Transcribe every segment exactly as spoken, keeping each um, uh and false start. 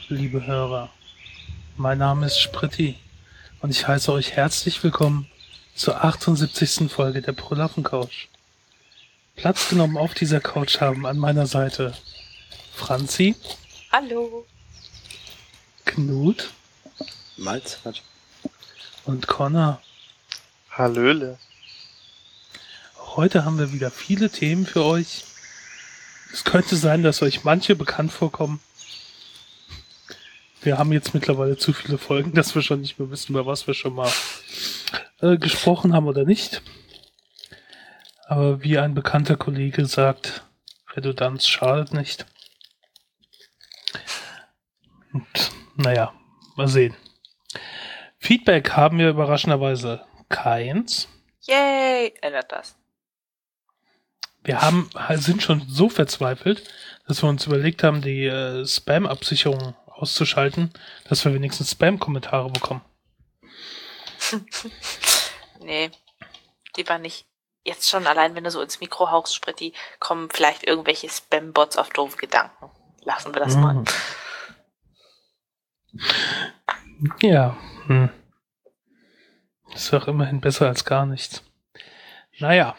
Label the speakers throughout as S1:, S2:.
S1: liebe Hörer. Mein Name ist Spritti und ich heiße euch herzlich willkommen zur achtundsiebzigsten Folge der Prolaffen-Couch. Platz genommen auf dieser Couch haben an meiner Seite Franzi.
S2: Hallo.
S1: Knut.
S3: Malzert.
S1: Und Connor.
S3: Hallöle.
S1: Heute haben wir wieder viele Themen für euch. Es könnte sein, dass euch manche bekannt vorkommen. Wir haben jetzt mittlerweile zu viele Folgen, dass wir schon nicht mehr wissen, über was wir schon mal äh, gesprochen haben oder nicht. Aber wie ein bekannter Kollege sagt, Redundanz schadet nicht. Und naja, mal sehen. Feedback haben wir überraschenderweise keins.
S2: Yay, ändert das.
S1: Wir haben, sind schon so verzweifelt, dass wir uns überlegt haben, die äh, Spam-Absicherung auszuschalten, dass wir wenigstens Spam-Kommentare bekommen.
S2: Nee, lieber nicht. Jetzt schon allein, wenn du so ins Mikro haust, Spritti, kommen vielleicht irgendwelche Spam-Bots auf doofe Gedanken. Lassen wir das
S1: Mhm.
S2: mal.
S1: Ja, hm. Ist doch immerhin besser als gar nichts. Naja.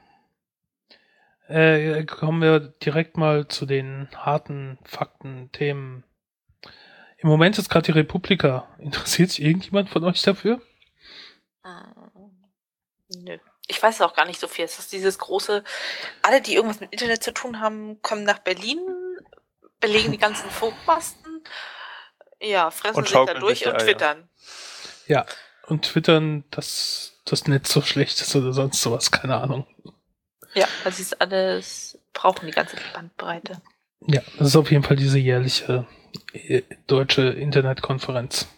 S1: Äh, kommen wir direkt mal zu den harten Fakten, Themen. Im Moment ist gerade die Republika. Interessiert sich irgendjemand von euch dafür?
S2: Hm, nö. Ich weiß auch gar nicht so viel. Es ist dieses große, alle, die irgendwas mit Internet zu tun haben, kommen nach Berlin, belegen die ganzen Funkmasten, ja, fressen
S3: Und
S2: sich da
S3: schaukeln
S2: durch
S3: sich die
S2: und
S3: Eier.
S2: twittern.
S1: Ja, und twittern, dass das Netz so schlecht ist oder sonst sowas, keine Ahnung.
S2: Ja, das ist alles, brauchen die ganze Bandbreite.
S1: Ja, das ist auf jeden Fall diese jährliche äh, deutsche Internetkonferenz.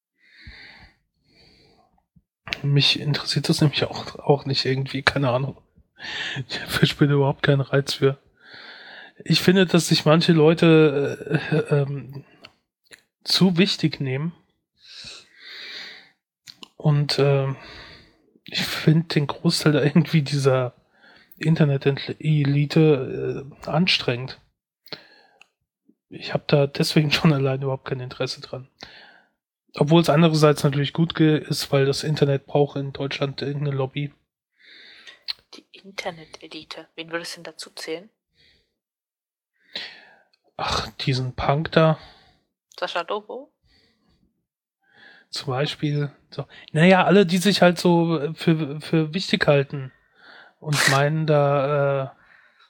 S1: Mich interessiert das nämlich auch, auch nicht irgendwie, keine Ahnung. Ich verspüre überhaupt keinen Reiz für. Ich finde, dass sich manche Leute äh, ähm, zu wichtig nehmen. Und äh, ich finde den Großteil da irgendwie dieser Internet-Elite äh, anstrengend. Ich habe da deswegen schon allein überhaupt kein Interesse dran. Obwohl es andererseits natürlich gut ge- ist, weil das Internet braucht in Deutschland irgendeine Lobby.
S2: Die Internet-Elite. Wen würdest du denn dazu zählen?
S1: Ach, diesen Punk da
S2: Sascha Lobo?
S1: zum Beispiel. So. Naja, alle, die sich halt so für, für wichtig halten und meinen da, äh,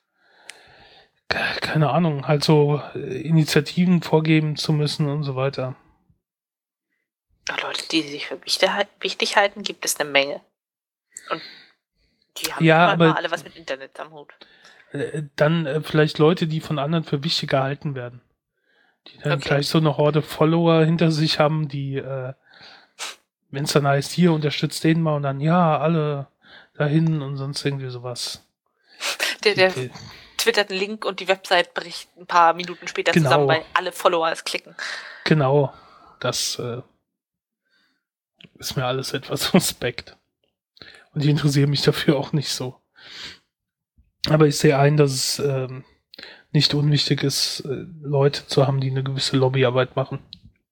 S1: ke- keine Ahnung, halt so äh, Initiativen vorgeben zu müssen und so weiter.
S2: Ach, Leute, die sich für wichtig, wichtig halten, gibt es eine Menge. Und die haben
S1: Ja,
S2: immer,
S1: aber-
S2: immer alle was mit Internet am Hut.
S1: Äh, Dann äh, vielleicht Leute, die von anderen für wichtig gehalten werden. Die dann
S2: Okay.
S1: gleich so eine Horde Follower hinter sich haben, die, äh, wenn es dann heißt, hier unterstützt den mal und dann, ja, alle dahin und sonst irgendwie sowas.
S2: Der, der
S1: Die-
S2: twittert einen Link und die Website bricht ein paar Minuten später
S1: Genau.
S2: zusammen, weil alle Follower es klicken.
S1: Genau, das äh, ist mir alles etwas suspekt. Und ich interessiere mich dafür auch nicht so. Aber ich sehe ein, dass es ähm, nicht unwichtig ist, äh, Leute zu haben, die eine gewisse Lobbyarbeit machen.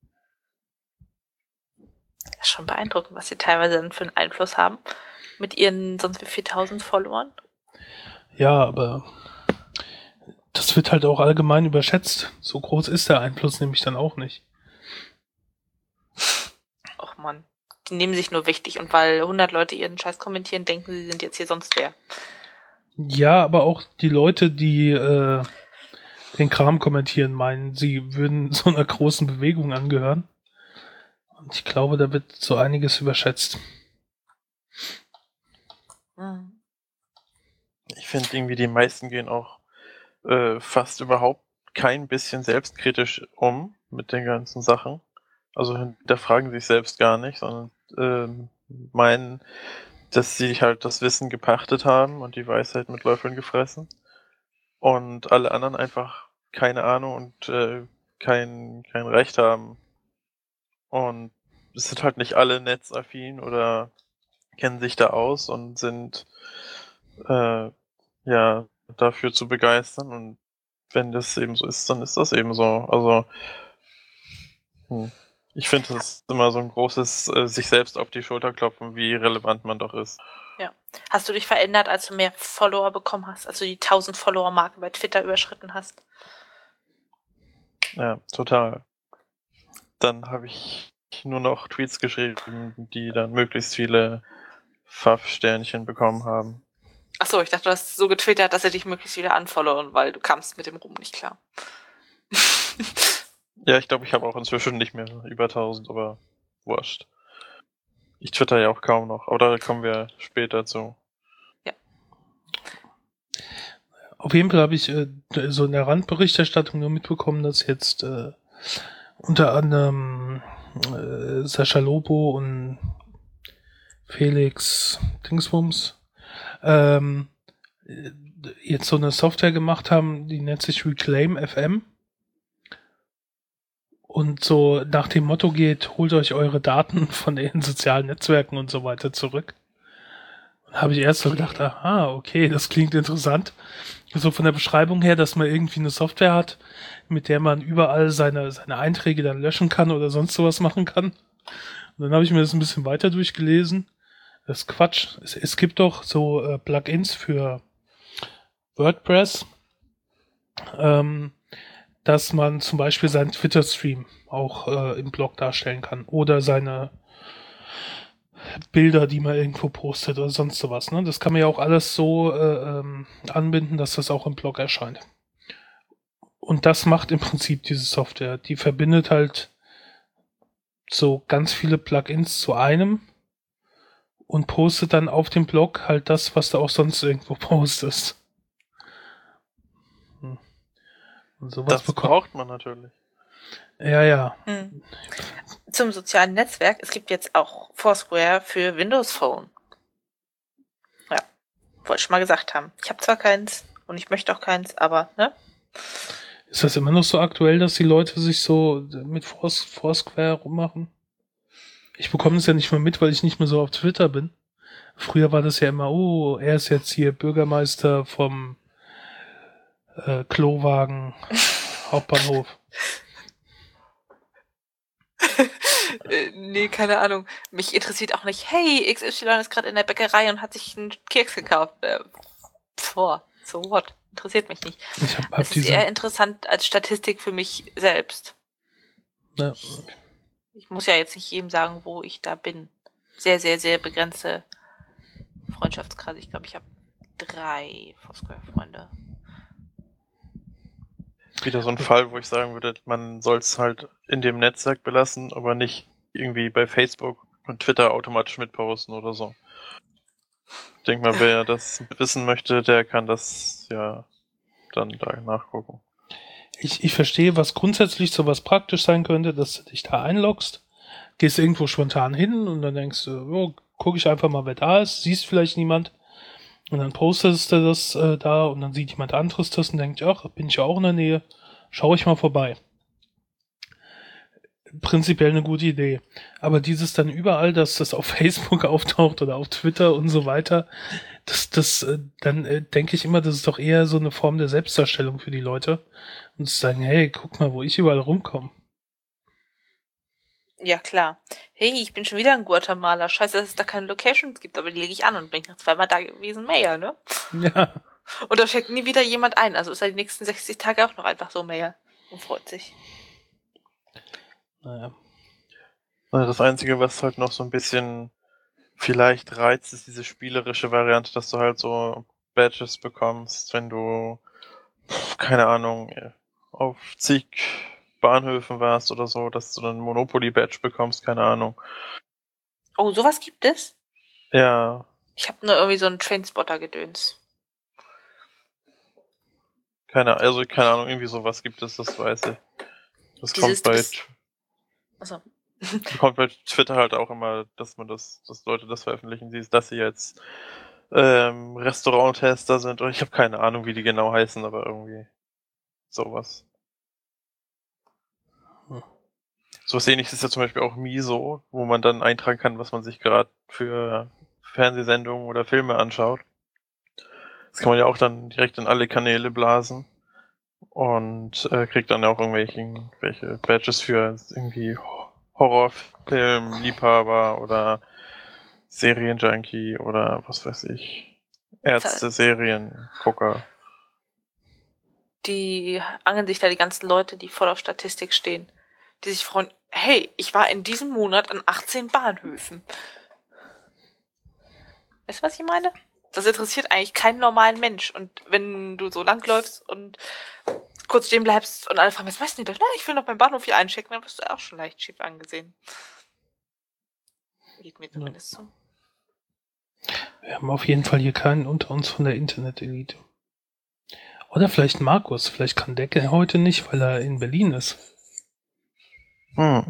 S2: Das ist schon beeindruckend, was sie teilweise dann für einen Einfluss haben. Mit ihren sonst wie viertausend Followern.
S1: Ja, aber das wird halt auch allgemein überschätzt. So groß ist der Einfluss nämlich dann auch nicht.
S2: Och Mann. Die nehmen sich nur wichtig und weil hundert Leute ihren Scheiß kommentieren, denken sie sind jetzt hier sonst wer.
S1: Ja, aber auch die Leute, die äh, den Kram kommentieren, meinen, sie würden so einer großen Bewegung angehören. Und ich glaube, da wird so einiges überschätzt.
S2: Hm.
S3: Ich finde irgendwie, die meisten gehen auch äh, fast überhaupt kein bisschen selbstkritisch um mit den ganzen Sachen. Also hinterfragen sich selbst gar nicht, sondern ähm, meinen, dass sie halt das Wissen gepachtet haben und die Weisheit mit Löffeln gefressen. Und alle anderen einfach keine Ahnung und äh, kein, kein Recht haben. Und es sind halt nicht alle netzaffin oder kennen sich da aus und sind äh, ja dafür zu begeistern. Und wenn das eben so ist, dann ist das eben so. Also Hm. Ich finde, das ist immer so ein großes äh, sich selbst auf die Schulter klopfen, wie relevant man doch ist.
S2: Ja. Hast du dich verändert, als du mehr Follower bekommen hast, als du die tausend Follower-Marke bei Twitter überschritten hast?
S3: Ja, total. Dann habe ich nur noch Tweets geschrieben, die dann möglichst viele Pfaff-Sternchen bekommen haben.
S2: Achso, ich dachte, du hast so getwittert, dass sie dich möglichst wieder unfollowen, weil du kamst mit dem Ruhm nicht klar.
S3: Ja, ich glaube, ich habe auch inzwischen nicht mehr über tausend, aber wurscht. Ich twitter ja auch kaum noch, aber da kommen wir später zu.
S1: Auf jeden Fall habe ich äh, so in der Randberichterstattung nur mitbekommen, dass jetzt äh, unter anderem äh, Sascha Lobo und Felix Dingsbums ähm, äh, jetzt so eine Software gemacht haben, die nennt sich Reclaim F M. Und so nach dem Motto geht, holt euch eure Daten von den sozialen Netzwerken und so weiter zurück. Da habe ich erst so gedacht, aha, okay, das klingt interessant. So von der Beschreibung her, dass man irgendwie eine Software hat, mit der man überall seine, seine Einträge dann löschen kann oder sonst sowas machen kann. Und dann habe ich mir das ein bisschen weiter durchgelesen. Das ist Quatsch. Es, es gibt doch so äh, Plugins für WordPress, ähm, dass man zum Beispiel seinen Twitter-Stream auch äh, im Blog darstellen kann. Oder seine Bilder, die man irgendwo postet oder sonst sowas. Ne? Das kann man ja auch alles so äh, ähm, anbinden, dass das auch im Blog erscheint. Und das macht im Prinzip diese Software. Die verbindet halt so ganz viele Plugins zu einem und postet dann auf dem Blog halt das, was du auch sonst irgendwo postest. Hm. Und sowas
S3: Das
S1: bekommt
S3: braucht man natürlich.
S1: Ja, ja.
S2: Hm. Zum sozialen Netzwerk, es gibt jetzt auch Foursquare für Windows Phone. Ja, wollte ich mal gesagt haben. Ich habe zwar keins und ich möchte auch keins, aber, ne?
S1: Ist das immer noch so aktuell, dass die Leute sich so mit Fours- Foursquare rummachen? Ich bekomme es ja nicht mehr mit, weil ich nicht mehr so auf Twitter bin. Früher war das ja immer, oh, er ist jetzt hier Bürgermeister vom äh, Klowagen Hauptbahnhof.
S2: äh, nee, keine Ahnung. Mich interessiert auch nicht, hey, X Y ist gerade in der Bäckerei und hat sich einen Keks gekauft. Äh, vor, so what? Interessiert mich nicht.
S1: Ich hab, hab
S2: Es ist
S1: diese,
S2: eher interessant als Statistik für mich selbst.
S1: ja,
S2: Ich muss ja jetzt nicht jedem sagen, wo ich da bin. Sehr, sehr, sehr begrenzte Freundschaftskreise. Ich glaube, ich habe drei Foursquare-Freunde.
S3: Wieder so ein Fall, wo ich sagen würde, man soll es halt in dem Netzwerk belassen, aber nicht irgendwie bei Facebook und Twitter automatisch mitposten oder so. Ich denke mal, wer das wissen möchte, der kann das ja dann da nachgucken.
S1: ich, ich verstehe, was grundsätzlich so was praktisch sein könnte, dass du dich da einloggst, gehst irgendwo spontan hin und dann denkst du, oh, gucke ich einfach mal, wer da ist, siehst vielleicht niemand und dann postest du das äh, da und dann sieht jemand anderes das und denkt, ach, bin ich ja auch in der Nähe, schau ich mal vorbei. Prinzipiell eine gute Idee. Aber dieses dann überall, dass das auf Facebook auftaucht oder auf Twitter und so weiter, das, das, äh, dann äh, denke ich immer, das ist doch eher so eine Form der Selbstdarstellung für die Leute. Und zu sagen, hey, guck mal, wo ich überall rumkomme.
S2: Ja, klar. Hey, ich bin schon wieder in Guatemala. Scheiße, dass es da keine Locations gibt, aber die lege ich an und bin ich noch zweimal da gewesen. Mehr, ne?
S1: Ja.
S2: Und da checkt nie wieder jemand ein. Also ist er die nächsten sechzig Tage auch noch einfach so mehr und freut sich.
S1: Naja.
S3: Das Einzige, was halt noch so ein bisschen vielleicht reizt, ist diese spielerische Variante, dass du halt so Badges bekommst, wenn du, keine Ahnung, auf zig Bahnhöfen warst oder so, dass du dann Monopoly-Badge bekommst, keine Ahnung.
S2: Oh, sowas gibt es?
S3: Ja.
S2: Ich habe nur irgendwie so einen Trainspotter-Gedöns.
S3: Keine, also keine Ahnung, irgendwie sowas gibt es, das weiß ich. Das
S2: Dieses,
S3: kommt bei,
S2: das, also.
S3: kommt bei Twitter halt auch immer, dass man das, dass Leute das veröffentlichen, siehst, dass sie jetzt ähm, Restauranttester sind und ich habe keine Ahnung, wie die genau heißen, aber irgendwie sowas.
S1: Hm.
S3: Sowas ähnliches ist ja zum Beispiel auch Miso, wo man dann eintragen kann, was man sich gerade für Fernsehsendungen oder Filme anschaut. Das kann man ja auch dann direkt in alle Kanäle blasen. und äh, kriegt dann auch irgendwelche, irgendwelche Badges für irgendwie Horrorfilm, Liebhaber oder Serienjunkie oder was weiß ich. Ärzte, Serien, Gucker.
S2: Die angeln sich da die ganzen Leute, die voll auf Statistik stehen, die sich freuen, hey, ich war in diesem Monat an achtzehn Bahnhöfen. Weißt du, was ich meine? Das interessiert eigentlich keinen normalen Mensch. Und wenn du so langläufst und kurz stehen bleibst und alle fragen, was weißt du denn? Na, ich will noch beim Bahnhof hier einchecken, dann wirst du auch schon leicht schief angesehen. Geht mir zumindest so.
S1: Wir haben auf jeden Fall hier keinen unter uns von der Internet-Elite. Oder vielleicht Markus. Vielleicht kann Decke heute nicht, weil er in Berlin ist.
S3: Hm.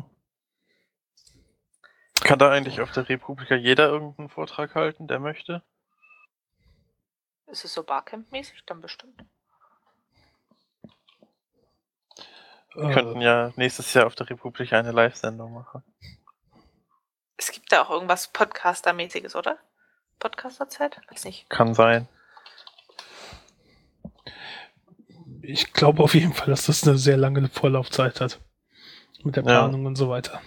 S3: Kann da eigentlich auf der Republika jeder irgendeinen Vortrag halten, der möchte?
S2: Ist es so Barcamp-mäßig? Dann bestimmt.
S3: Wir äh, könnten ja nächstes Jahr auf der Republika eine Live-Sendung machen.
S2: Es gibt da auch irgendwas Podcaster-mäßiges, oder? Podcaster-Zeit? Weiß nicht.
S3: Kann sein.
S1: Ich glaube auf jeden Fall, dass das eine sehr lange Vorlaufzeit hat. Mit der Planung ja. und so weiter.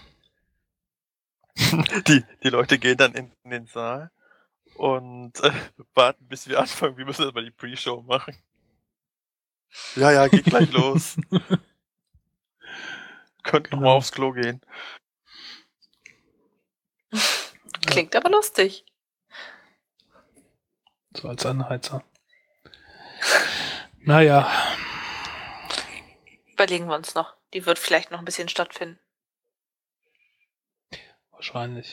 S3: Die, die Leute gehen dann in, in den Saal und äh, warten, bis wir anfangen. Wir müssen aber die Pre-Show machen. Ja, ja, geht gleich los. Könnt genau. noch mal aufs Klo gehen.
S2: Klingt aber lustig.
S1: So als Anheizer. Naja.
S2: Überlegen wir uns noch. Die wird vielleicht noch ein bisschen stattfinden.
S1: Wahrscheinlich.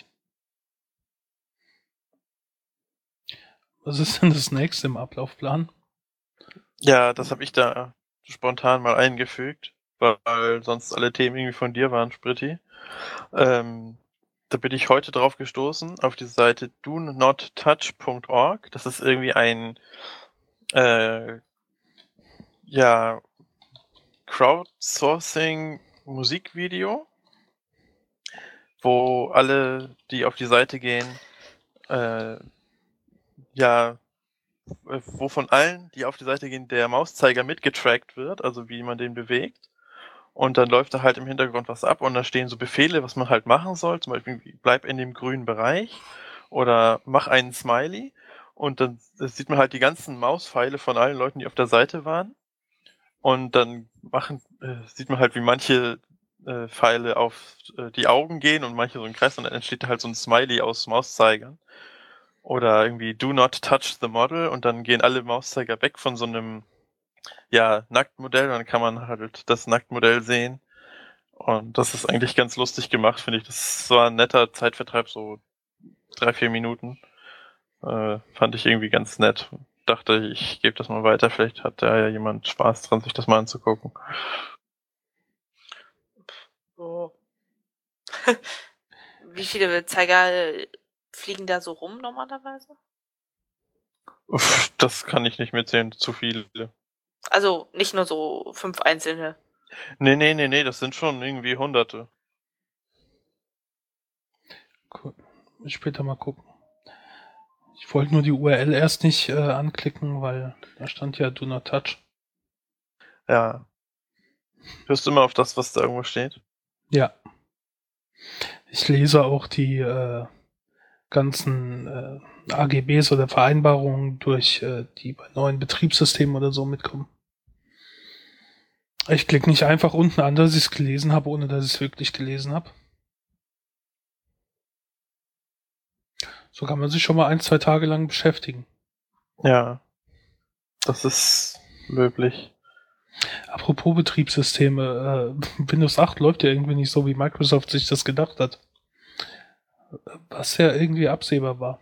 S1: Was ist denn das nächste im Ablaufplan?
S3: Ja, das habe ich da spontan mal eingefügt, weil sonst alle Themen irgendwie von dir waren, Spritti. Ähm, da bin ich heute drauf gestoßen, auf die Seite do not touch punkt org. Das ist irgendwie ein äh, ja Crowdsourcing Musikvideo, wo alle, die auf die Seite gehen, äh, ja, wo von allen, die auf die Seite gehen, der Mauszeiger mitgetrackt wird, also wie man den bewegt. Und dann läuft da halt im Hintergrund was ab und da stehen so Befehle, was man halt machen soll. Zum Beispiel, bleib in dem grünen Bereich oder mach einen Smiley. Und dann sieht man halt die ganzen Mauspfeile von allen Leuten, die auf der Seite waren. Und dann machen, äh, sieht man halt, wie manche äh, Pfeile auf äh, die Augen gehen und manche so im Kreis und dann entsteht halt so ein Smiley aus Mauszeigern. Oder irgendwie do not touch the model und dann gehen alle Mauszeiger weg von so einem ja, Nacktmodell und dann kann man halt das Nacktmodell sehen. Und das ist eigentlich ganz lustig gemacht, finde ich. Das war ein netter Zeitvertreib, so drei, vier Minuten. Äh, fand ich irgendwie ganz nett. Dachte, ich gebe das mal weiter. Vielleicht hat da ja jemand Spaß dran, sich das mal anzugucken.
S2: Oh. Wie viele Zeiger fliegen da so rum normalerweise?
S3: Uff, das kann ich nicht mitzählen, zu viele.
S2: Also nicht nur so fünf einzelne.
S3: Nee, nee, nee, nee, das sind schon irgendwie hunderte.
S1: Cool. Später mal gucken. Ich wollte nur die U R L erst nicht äh, anklicken, weil da stand ja do not touch.
S3: Ja. Hörst du immer auf das, was da irgendwo steht?
S1: Ja. Ich lese auch die äh, ganzen äh, A G Bs oder Vereinbarungen durch, äh, die bei neuen Betriebssystemen oder so mitkommen. Ich klicke nicht einfach unten an, dass ich es gelesen habe, ohne dass ich es wirklich gelesen habe. So kann man sich schon mal ein, zwei Tage lang beschäftigen.
S3: Ja, das ist löblich.
S1: Apropos Betriebssysteme, äh, Windows acht läuft ja irgendwie nicht so, wie Microsoft sich das gedacht hat. Was ja irgendwie absehbar war.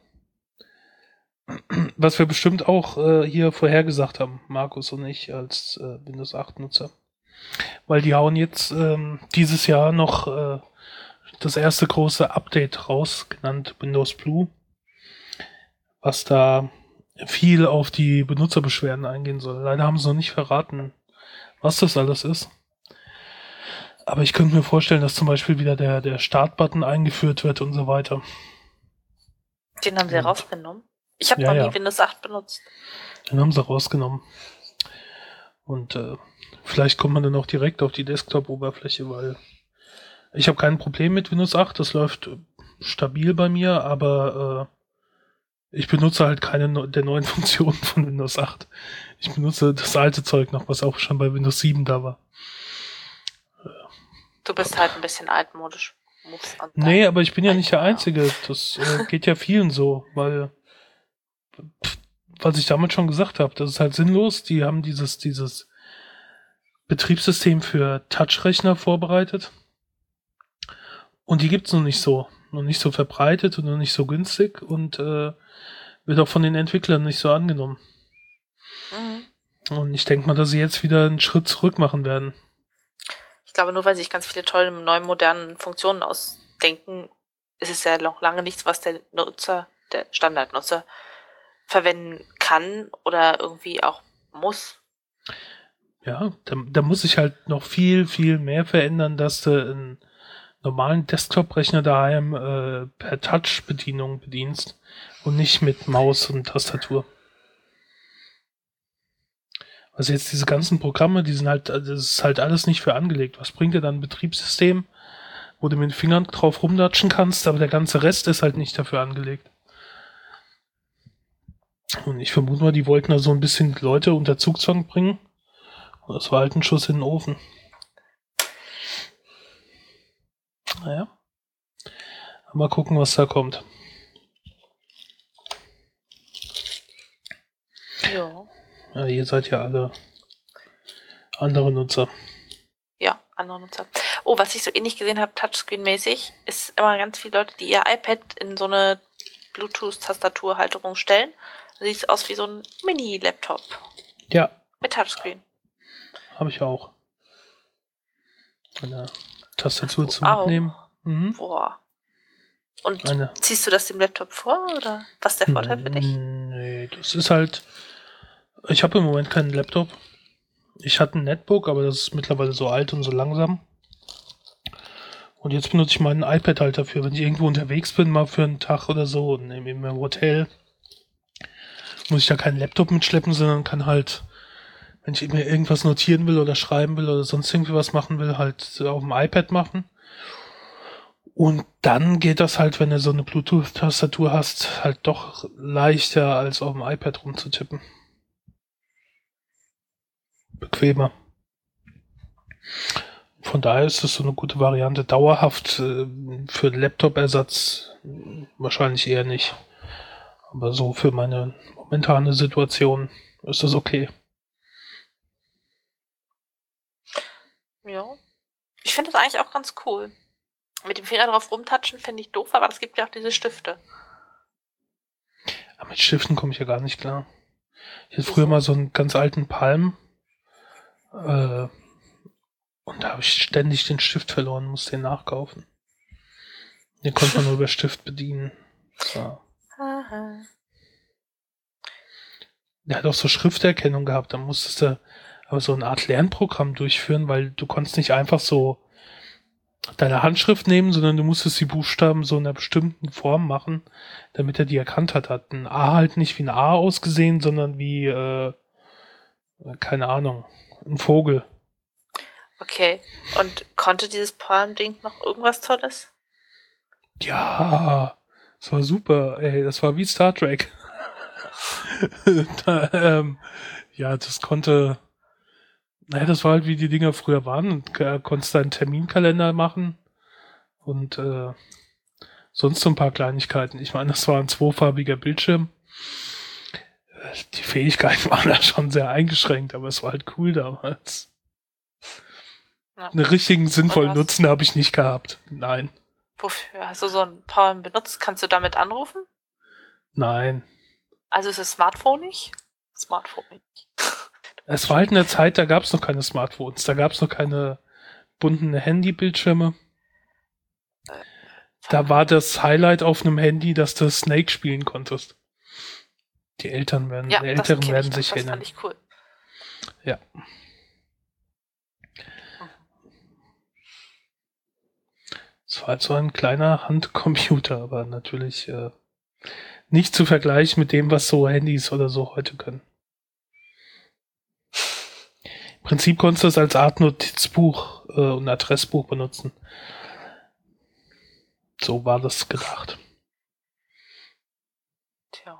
S1: Was wir bestimmt auch äh, hier vorhergesagt haben, Markus und ich als äh, Windows acht Nutzer. Weil die hauen jetzt ähm, dieses Jahr noch äh, das erste große Update raus, genannt Windows Blue, was da viel auf die Benutzerbeschwerden eingehen soll. Leider haben sie noch nicht verraten, was das alles ist. Aber ich könnte mir vorstellen, dass zum Beispiel wieder der, der Startbutton eingeführt wird und so weiter.
S2: Den haben sie und, rausgenommen? Ich habe
S1: ja,
S2: noch nie
S1: ja.
S2: Windows acht benutzt.
S1: Den haben sie rausgenommen. Und äh, Vielleicht kommt man dann auch direkt auf die Desktop-Oberfläche, weil ich habe kein Problem mit Windows acht, das läuft stabil bei mir, aber äh, ich benutze halt keine no- der neuen Funktionen von Windows acht. Ich benutze das alte Zeug noch, was auch schon bei Windows sieben da war.
S2: Du bist halt ein bisschen altmodisch. Muss an
S1: Nee,
S2: dein
S1: aber ich bin ja nicht der
S2: Alter.
S1: Einzige. Das äh, geht ja vielen so, weil pff, was ich damals schon gesagt habe, das ist halt sinnlos. Die haben dieses dieses Betriebssystem für Touchrechner vorbereitet und die gibt's noch nicht so, noch nicht so verbreitet und noch nicht so günstig und äh, wird auch von den Entwicklern nicht so angenommen.
S2: Mhm.
S1: Und ich denke mal, dass sie jetzt wieder einen Schritt zurück machen werden.
S2: Ich glaube, nur weil sich ganz viele tolle, neue, modernen Funktionen ausdenken, ist es ja noch lange nichts, was der Nutzer, der Standardnutzer, verwenden kann oder irgendwie auch muss.
S1: Ja, da, da muss sich halt noch viel, viel mehr verändern, dass du einen normalen Desktop-Rechner daheim äh, per Touch-Bedienung bedienst und nicht mit Maus und Tastatur. Also jetzt diese ganzen Programme, die sind halt, das ist halt alles nicht für angelegt. Was bringt dir dann ein Betriebssystem, wo du mit den Fingern drauf rumdatschen kannst, aber der ganze Rest ist halt nicht dafür angelegt. Und ich vermute mal, die wollten da so ein bisschen Leute unter Zugzwang bringen. Und das war halt ein Schuss in den Ofen. Naja. Mal gucken, was da kommt.
S2: Ja.
S1: Ja, ihr seid ja alle andere Nutzer.
S2: Ja, andere Nutzer. Oh, was ich so ähnlich gesehen habe, Touchscreen-mäßig, ist immer ganz viele Leute, die ihr iPad in so eine Bluetooth-Tastaturhalterung stellen. Da sieht es aus wie so ein Mini-Laptop
S1: Ja,
S2: mit Touchscreen.
S1: habe ich auch. Eine Tastatur zum
S2: Au.
S1: Mitnehmen. Mhm.
S2: Boah. Und
S1: Eine.
S2: ziehst du das dem Laptop vor, oder was ist der Vorteil für dich?
S1: Nee, das ist halt. Ich habe im Moment keinen Laptop. Ich hatte ein Netbook, aber das ist mittlerweile so alt und so langsam. Und jetzt benutze ich meinen iPad halt dafür, wenn ich irgendwo unterwegs bin, mal für einen Tag oder so, und im im Hotel, muss ich da keinen Laptop mitschleppen, sondern kann halt, wenn ich mir irgendwas notieren will oder schreiben will oder sonst irgendwie was machen will, halt auf dem iPad machen. Und dann geht das halt, wenn du so eine Bluetooth-Tastatur hast, halt doch leichter als auf dem iPad rumzutippen. Bequemer. Von daher ist es so eine gute Variante. Dauerhaft äh, für Laptop-Ersatz äh, wahrscheinlich eher nicht. Aber so für meine momentane Situation ist das okay.
S2: Ja. Ich finde das eigentlich auch ganz cool. Mit dem Finger drauf rumtatschen finde ich doof, aber es gibt ja auch diese Stifte.
S1: Aber mit Stiften komme ich ja gar nicht klar. Ich hatte früher mal so einen ganz alten Palm. Äh, und da habe ich ständig den Stift verloren, musste den nachkaufen. Den konnte man nur über Stift bedienen. Das war,
S2: Aha.
S1: der hat auch so Schrifterkennung gehabt. Da musstest du aber so eine Art Lernprogramm durchführen, weil du konntest nicht einfach so deine Handschrift nehmen, sondern du musstest die Buchstaben so in einer bestimmten Form machen, damit er die erkannt hat. Hat ein A halt nicht wie ein A ausgesehen, sondern wie, äh, keine Ahnung, ein Vogel.
S2: Okay. Und konnte dieses Palm-Ding noch irgendwas Tolles?
S1: Ja, das war super, ey, das war wie Star Trek. da, ähm, ja, das konnte, naja, das war halt wie die Dinger früher waren und äh, konntest deinen Terminkalender machen und äh, sonst so ein paar Kleinigkeiten. Ich meine, das war ein zweifarbiger Bildschirm. Die Fähigkeiten waren da schon sehr eingeschränkt, aber es war halt cool damals.
S2: Ja.
S1: Einen richtigen sinnvollen
S2: was?
S1: Nutzen habe ich nicht gehabt. Nein,
S2: Wofür hast du so ein Palm benutzt? Kannst du damit anrufen?
S1: nein.
S2: Also ist es Smartphone nicht? Smartphone nicht.
S1: Es war halt in der Zeit, da gab es noch keine Smartphones, da gab es noch keine bunten Handybildschirme. Da war das Highlight auf einem Handy, dass du Snake spielen konntest. Die Eltern werden,
S2: Ja,
S1: die
S2: das
S1: Älteren
S2: kenn
S1: werden
S2: ich,
S1: sich
S2: das
S1: erinnern.
S2: fand ich cool.
S1: Ja. Es war halt so ein kleiner Handcomputer, aber natürlich äh, nicht zu vergleichen mit dem, was so Handys oder so heute können. Prinzip konntest du es als Art Notizbuch äh, und Adressbuch benutzen. So war das gedacht.
S2: Tja.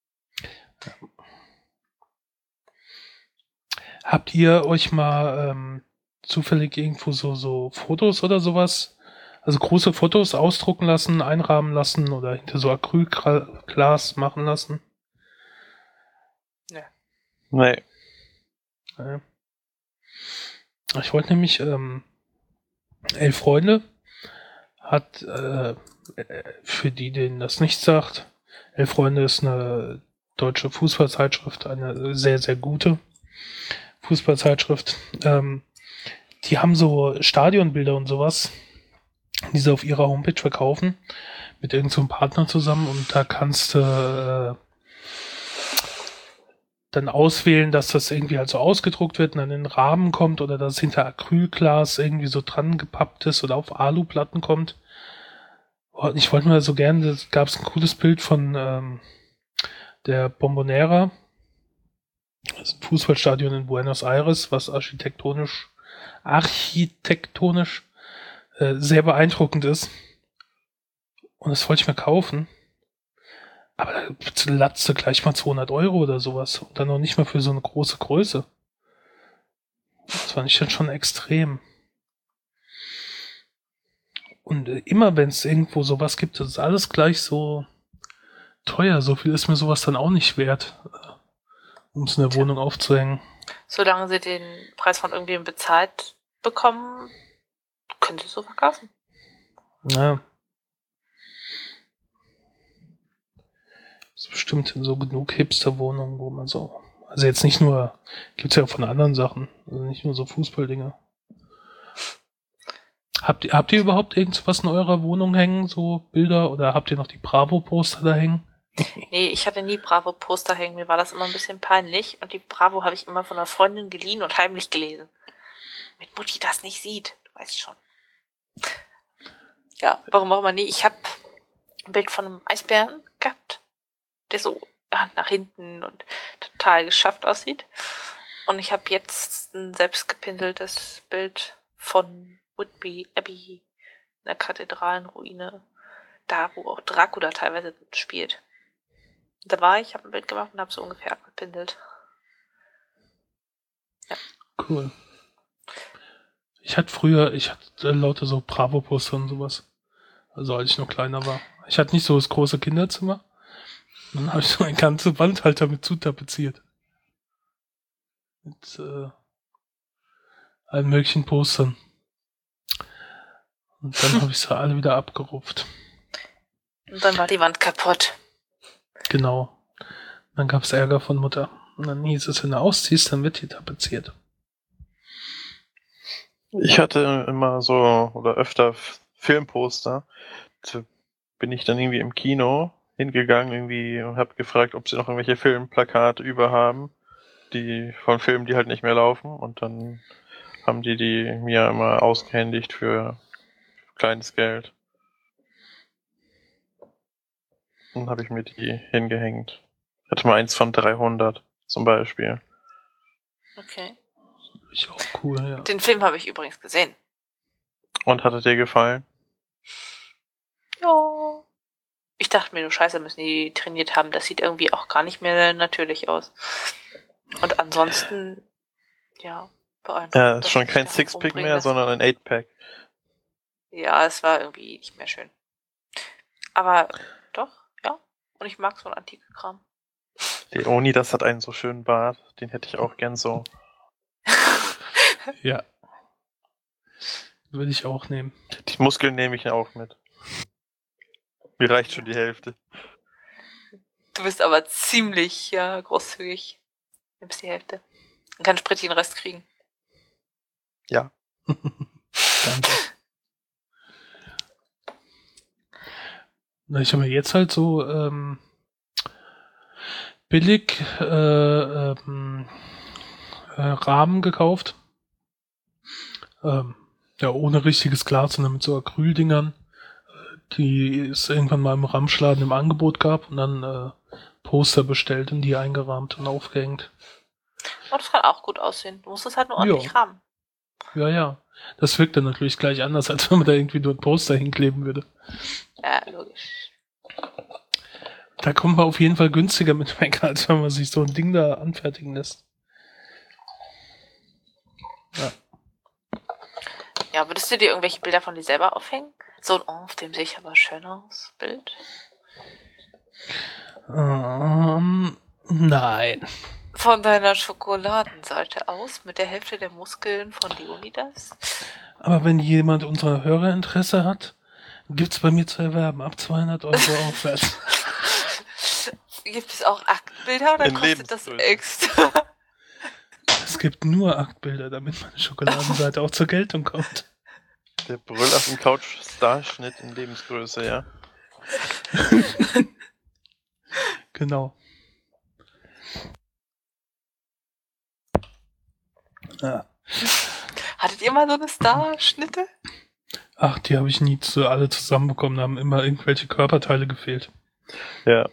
S1: Habt ihr euch mal ähm, zufällig irgendwo so, so Fotos oder sowas, also große Fotos ausdrucken lassen, einrahmen lassen oder hinter so Acrylglas machen lassen?
S2: Ja.
S3: Nee.
S1: Ja. Ich wollte nämlich, ähm, Elf Freunde hat, äh, für die, denen das nicht sagt, Elf Freunde ist eine deutsche Fußballzeitschrift, eine sehr, sehr gute Fußballzeitschrift. Ähm, die haben so Stadionbilder und sowas, die sie auf ihrer Homepage verkaufen, mit irgendeinem so einem Partner zusammen, und da kannst du äh, dann auswählen, dass das irgendwie halt so ausgedruckt wird und dann in den Rahmen kommt oder dass es hinter Acrylglas irgendwie so dran gepappt ist oder auf Aluplatten kommt. Und ich wollte mir so gerne, da gab es ein cooles Bild von ähm, der Bombonera, das ist ein Fußballstadion in Buenos Aires, was architektonisch architektonisch äh, sehr beeindruckend ist. Und das wollte ich mir kaufen. Aber da latzte gleich mal zweihundert Euro oder sowas. Und dann noch nicht mal für so eine große Größe. Das fand ich dann schon extrem. Und äh, immer wenn es irgendwo sowas gibt, das ist alles gleich so teuer. So viel ist mir sowas dann auch nicht wert, äh, um es in der Wohnung aufzuhängen.
S2: Solange sie den Preis von irgendjemandem bezahlt bekommen, können sie es so verkaufen.
S1: Ja. So bestimmt in so genug Hipster-Wohnungen, wo man so, also jetzt nicht nur, gibt's ja auch von anderen Sachen, also nicht nur so Fußballdinge. Habt ihr, habt ihr überhaupt irgendwas in eurer Wohnung hängen, so Bilder, oder habt ihr noch die Bravo-Poster da hängen?
S2: Nee, ich hatte nie Bravo-Poster hängen, mir war das immer ein bisschen peinlich und die Bravo habe ich immer von einer Freundin geliehen und heimlich gelesen. Damit Mutti das nicht sieht, du weißt schon. Ja, warum auch immer nie. Ich habe ein Bild von einem Eisbären gehabt, der so nach hinten und total geschafft aussieht. Und ich habe jetzt ein selbst gepinseltes Bild von Whitby Abbey, einer Kathedralenruine, da wo auch Dracula teilweise spielt. Da war ich, habe ein Bild gemacht und habe so ungefähr abgepinselt. Ja.
S1: Cool. Ich hatte früher, ich hatte lauter so Bravo-Poster und sowas. Also als ich noch kleiner war. Ich hatte nicht so das große Kinderzimmer. Und dann habe ich so eine ganze Wand halt damit zutapeziert. Mit äh, allen möglichen Postern. Und dann habe ich sie alle wieder abgerupft.
S2: Und dann war die Wand kaputt.
S1: Genau. Dann gab es Ärger von Mutter. Und dann hieß es, wenn du ausziehst, dann wird die tapeziert.
S3: Ich hatte immer so, oder öfter Filmposter. Da bin ich dann irgendwie im Kino hingegangen irgendwie und habe gefragt, ob sie noch irgendwelche Filmplakate über haben, die von Filmen, die halt nicht mehr laufen. Und dann haben die die mir immer ausgehändigt für kleines Geld. Dann habe ich mir die hingehängt. Ich hatte mal eins von dreihundert zum Beispiel.
S2: Okay.
S1: Ich auch cool, ja.
S2: Den Film habe ich übrigens gesehen.
S3: Und hat er dir gefallen?
S2: Ja. Ich dachte mir, du Scheiße, müssen die trainiert haben. Das sieht irgendwie auch gar nicht mehr natürlich aus. Und ansonsten, ja, beeindruckend.
S3: Ja, ist schon
S2: dass
S3: kein
S2: ich da
S3: Sixpack
S2: rumbringen
S3: mehr,
S2: lässt.
S3: sondern ein Eightpack.
S2: Ja, es war irgendwie nicht mehr schön. Aber doch, ja. Und ich mag so einen antike Kram.
S3: Leoni, das hat einen so schönen Bart. Den hätte ich auch gern so.
S1: Ja. Würde ich auch nehmen.
S3: Die Muskeln nehme ich auch mit. Mir reicht schon die Hälfte.
S2: Du bist aber ziemlich ja, großzügig. Nimmst die Hälfte. Dann kann Sprit den Rest kriegen.
S3: Ja.
S1: Danke. Na, ich habe mir jetzt halt so ähm, billig äh, ähm, äh, Rahmen gekauft. Ähm, ja, ohne richtiges Glas, sondern mit so Acryldingern, die es irgendwann mal im Ramschladen im Angebot gab und dann äh, Poster bestellt und die eingerahmt und aufgehängt.
S2: Oh, das kann auch gut aussehen. Du musst es halt nur ordentlich
S1: Ja.
S2: rahmen.
S1: Ja, ja. Das wirkt dann natürlich gleich anders, als wenn man da irgendwie nur ein Poster hinkleben würde.
S2: Ja, logisch.
S1: Da kommen wir auf jeden Fall günstiger mit weg, als wenn man sich so ein Ding da anfertigen lässt. Ja.
S2: Ja, würdest du dir irgendwelche Bilder von dir selber aufhängen? So ein, oh, auf dem sehe ich aber schön aus, Bild.
S1: Ähm, nein.
S2: Von deiner Schokoladenseite aus mit der Hälfte der Muskeln von Leonidas?
S1: Aber wenn jemand unserer Hörer Interesse hat, gibt's bei mir zu erwerben. Ab zweihundert Euro aufwärts.
S2: Gibt es auch Aktbilder oder
S3: In
S2: kostet das
S3: Lebensgröße.
S2: extra?
S1: Es gibt nur Aktbilder, damit meine Schokoladenseite auch zur Geltung kommt.
S3: Der Brüll auf dem Couch-Starschnitt in Lebensgröße, ja.
S1: Genau. Ja.
S2: Hattet ihr mal so eine Starschnitte?
S1: Ach, die habe ich nie zu, alle zusammenbekommen, da haben immer irgendwelche Körperteile gefehlt.
S3: Ja.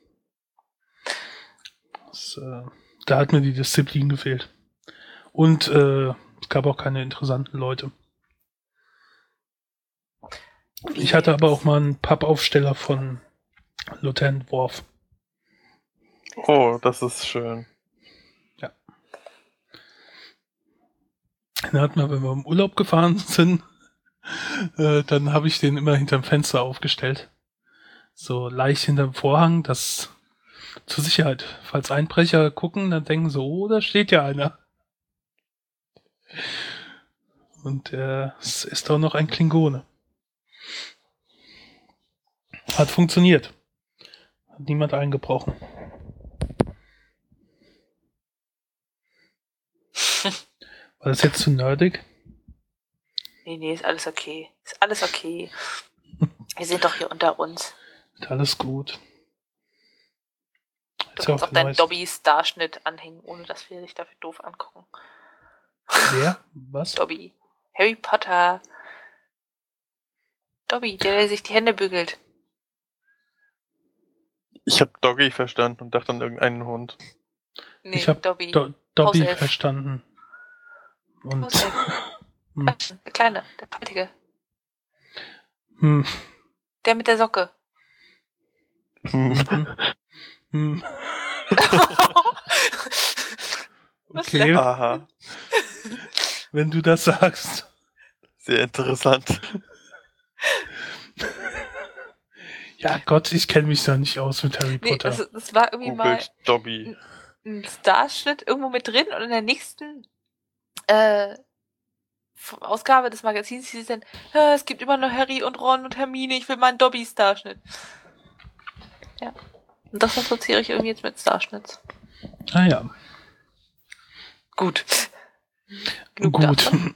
S1: Das, äh, da hat mir die Disziplin gefehlt. Und äh, es gab auch keine interessanten Leute. Ich hatte aber auch mal einen Pappaufsteller von Lieutenant Worf.
S3: Oh, das ist schön.
S1: Den hatten wir, wenn wir im Urlaub gefahren sind, äh, dann habe ich den immer hinterm Fenster aufgestellt. So leicht hinterm Vorhang, das zur Sicherheit. Falls Einbrecher gucken, dann denken so, oh, da steht ja einer. Und äh, es ist auch noch ein Klingone. Hat funktioniert. Hat niemand eingebrochen. War das jetzt zu nerdig?
S2: Nee, nee, ist alles okay. Ist alles okay. Wir sind doch hier unter uns.
S1: Ist alles gut.
S2: Du
S1: Ist ja
S2: kannst
S1: auch
S2: auch deinen
S1: neues-
S2: Dobby-Starschnitt anhängen, ohne dass wir dich dafür doof angucken.
S1: Wer? Was?
S2: Dobby. Harry Potter. Dobby, der, der sich die Hände bügelt.
S3: Ich habe Doggy verstanden und dachte an irgendeinen Hund.
S2: Nee,
S1: Ich hab
S2: Dobby.
S1: Do- Dobby
S2: Hauself.
S1: verstanden. Und
S2: Hauself.
S1: hm,
S2: Der Kleine, der Faltige.
S1: hm,
S2: Der mit der Socke.
S1: hm, hm,
S2: Was
S1: okay,
S3: Aha,
S1: wenn du das sagst.
S3: sehr interessant.
S1: Ja Gott, ich kenne mich da nicht aus mit Harry
S2: Nee,
S1: Potter.
S2: das, das war irgendwie mal
S3: Googelt Dobby.
S2: ein Starschnitt irgendwo mit drin und in der nächsten äh, F- Ausgabe des Magazins hieß es dann, "Ja, es gibt immer nur Harry und Ron und Hermine, ich will meinen Dobby-Starschnitt." Ja. Und das assoziiere ich irgendwie jetzt mit Starschnitts.
S1: Ah ja,
S2: Gut.
S1: gut.
S2: davon.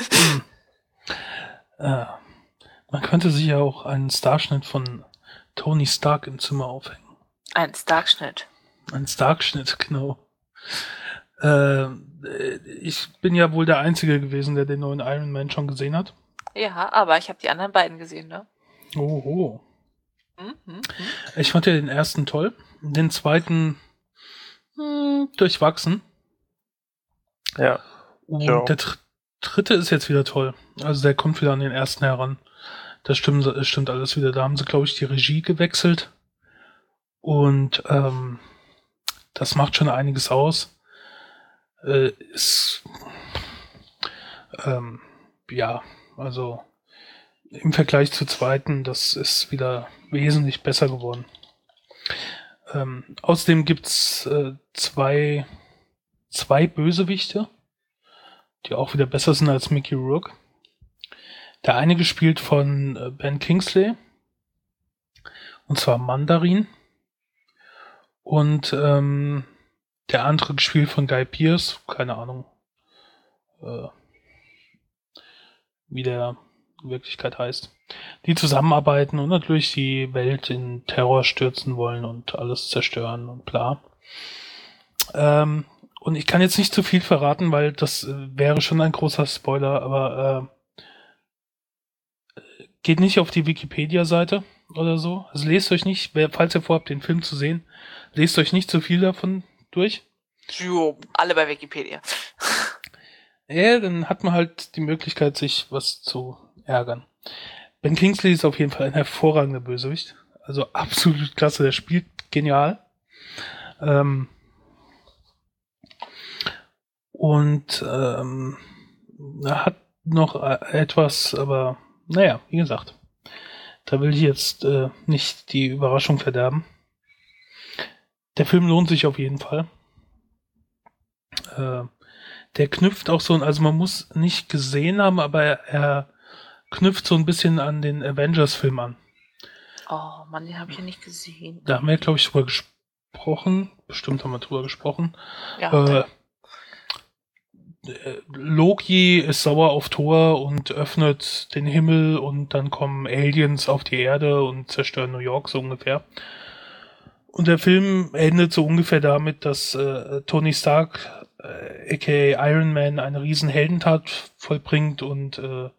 S1: äh, man könnte sich ja auch einen Starschnitt von Tony Stark im Zimmer aufhängen.
S2: Ein Starkschnitt.
S1: Ein Stark-Schnitt, genau. Äh, ich bin ja wohl der Einzige gewesen, der den neuen Iron Man schon gesehen hat.
S2: Ja, aber ich habe die anderen beiden gesehen, ne?
S1: Oho.
S2: Mhm, mhm.
S1: Ich fand ja den ersten toll. Den zweiten hm, durchwachsen.
S3: Ja.
S1: Und
S3: Ja.
S1: der dr- dritte ist jetzt wieder toll. Also der kommt wieder an den ersten heran. Das stimmt, das stimmt alles wieder. Da haben sie, glaube ich, die Regie gewechselt. Und ähm, das macht schon einiges aus. Äh, ist ähm, ja, also im Vergleich zur zweiten, das ist wieder wesentlich besser geworden. Ähm, außerdem gibt's äh, zwei zwei Bösewichte, die auch wieder besser sind als Mickey Rourke. Der eine gespielt von äh, Ben Kingsley, und zwar Mandarin, und ähm, der andere gespielt von Guy Pearce, keine Ahnung, äh, wie der in Wirklichkeit heißt. Die zusammenarbeiten und natürlich die Welt in Terror stürzen wollen und alles zerstören und bla. Ähm, und ich kann jetzt nicht zu viel verraten, weil das äh, wäre schon ein großer Spoiler, aber äh, geht nicht auf die Wikipedia-Seite oder so. Also lest euch nicht, wer- falls ihr vorhabt, den Film zu sehen, lest euch nicht zu viel davon durch.
S2: Jo, alle bei Wikipedia.
S1: Ja, dann hat man halt die Möglichkeit, sich was zu ärgern. Ben Kingsley ist auf jeden Fall ein hervorragender Bösewicht. Also absolut klasse, der spielt genial. Ähm, und ähm, er hat noch etwas, aber naja, wie gesagt, da will ich jetzt äh, nicht die Überraschung verderben. Der Film lohnt sich auf jeden Fall. Äh, der knüpft auch so, also man muss nicht gesehen haben, aber er, er knüpft so ein bisschen an den Avengers-Film an.
S2: Oh Mann, den habe ich ja nicht gesehen.
S1: Da haben wir, glaube ich, drüber gesprochen. Bestimmt haben wir drüber gesprochen.
S2: Ja,
S1: Äh, Loki ist sauer auf Thor und öffnet den Himmel und dann kommen Aliens auf die Erde und zerstören New York, so ungefähr. Und der Film endet so ungefähr damit, dass äh, Tony Stark, äh, aka Iron Man, eine riesen Heldentat vollbringt und äh,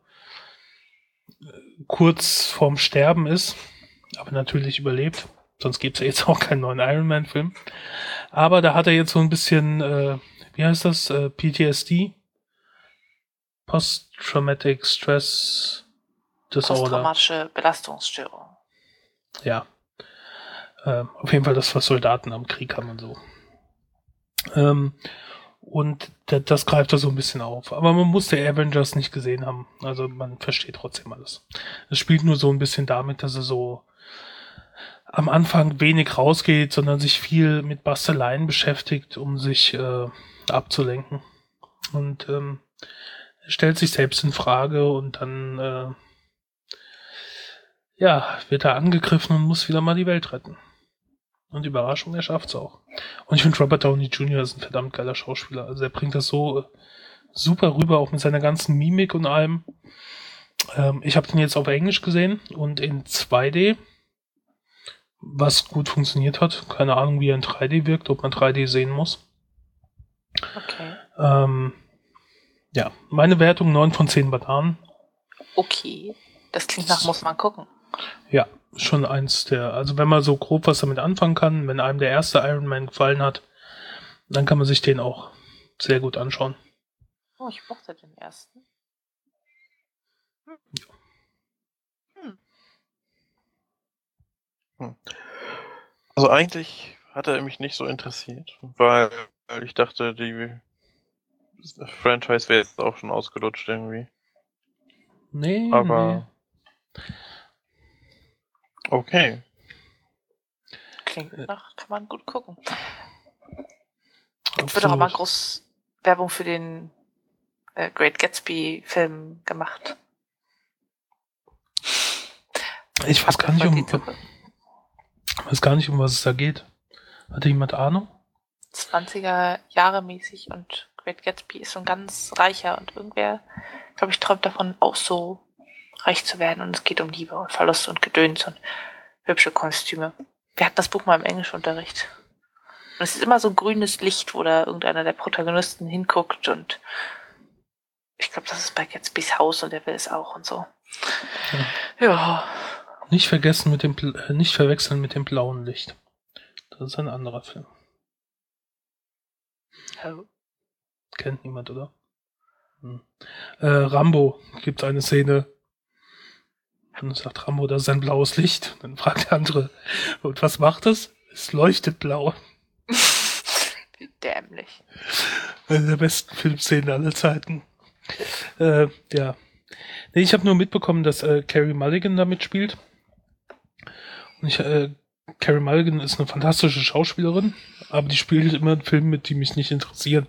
S1: kurz vorm Sterben ist, aber natürlich überlebt. Sonst gibt's ja jetzt auch keinen neuen Iron Man-Film. Aber da hat er jetzt so ein bisschen, äh, wie heißt das, äh, P T S D? Post-Traumatic Stress Disorder.
S2: Posttraumatische Belastungsstörung.
S1: Ja. Äh, auf jeden Fall das, was Soldaten am Krieg haben und so. Ähm, und d- das greift er so ein bisschen auf. Aber man muss der Avengers nicht gesehen haben. Also man versteht trotzdem alles. Es spielt nur so ein bisschen damit, dass er so am Anfang wenig rausgeht, sondern sich viel mit Basteleien beschäftigt, um sich äh, abzulenken. Und ähm, er stellt sich selbst in Frage und dann äh, ja, wird er angegriffen und muss wieder mal die Welt retten. Und Überraschung, er schafft's auch. Und ich finde, Robert Downey Junior ist ein verdammt geiler Schauspieler. Also er bringt das so äh, super rüber, auch mit seiner ganzen Mimik und allem. Ähm, ich habe den jetzt auf Englisch gesehen und in zwei D, was gut funktioniert hat. Keine Ahnung, wie er in drei D wirkt, ob man drei D sehen muss.
S2: Okay.
S1: Ähm, ja, meine Wertung neun von zehn Bananen.
S2: Okay. Das klingt nach, muss man gucken.
S1: Ja, schon eins der, also wenn man so grob was damit anfangen kann, wenn einem der erste Iron Man gefallen hat, dann kann man sich den auch sehr gut anschauen.
S2: Oh, ich mochte den ersten. Hm.
S3: Hm. Also eigentlich hat er mich nicht so interessiert, weil, weil ich dachte, die Franchise wäre jetzt auch schon ausgelutscht irgendwie.
S1: Nee,
S3: Aber okay.
S2: Klingt nach, kann man gut gucken.
S1: nee.
S2: Jetzt wird auch immer
S1: Absolut.
S2: groß Werbung für den äh, Great Gatsby-Film gemacht.
S1: Ich weiß gar nicht,
S2: Habt ihr
S1: um,
S2: die Suppe?
S1: weiß gar nicht, um was es da geht. Hatte jemand Ahnung?
S2: zwanziger Jahre mäßig und Great Gatsby ist so ein ganz reicher und irgendwer, glaube ich, träumt davon, auch so reich zu werden und es geht um Liebe und Verlust und Gedöns und hübsche Kostüme. Wir hatten das Buch mal im Englischunterricht. Und es ist immer so ein grünes Licht, wo da irgendeiner der Protagonisten hinguckt und ich glaube, das ist bei Gatsbys Haus und der will es auch und so. Ja. Ja.
S1: Nicht vergessen mit dem, Bl- äh, nicht verwechseln mit dem blauen Licht. Das ist ein anderer Film.
S2: Oh.
S1: Kennt niemand, oder? Hm. Äh, Rambo gibt eine Szene. Dann sagt Rambo, das ist ein blaues Licht. Dann fragt der andere, und was macht es? Es leuchtet blau.
S2: Wie dämlich.
S1: Eine der besten Filmszenen aller Zeiten. Äh, ja. Nee, ich habe nur mitbekommen, dass äh, Carey Mulligan da mitspielt. Und ich, äh, Carey Mulligan ist eine fantastische Schauspielerin, aber die spielt immer in Filmen mit, die mich nicht interessieren.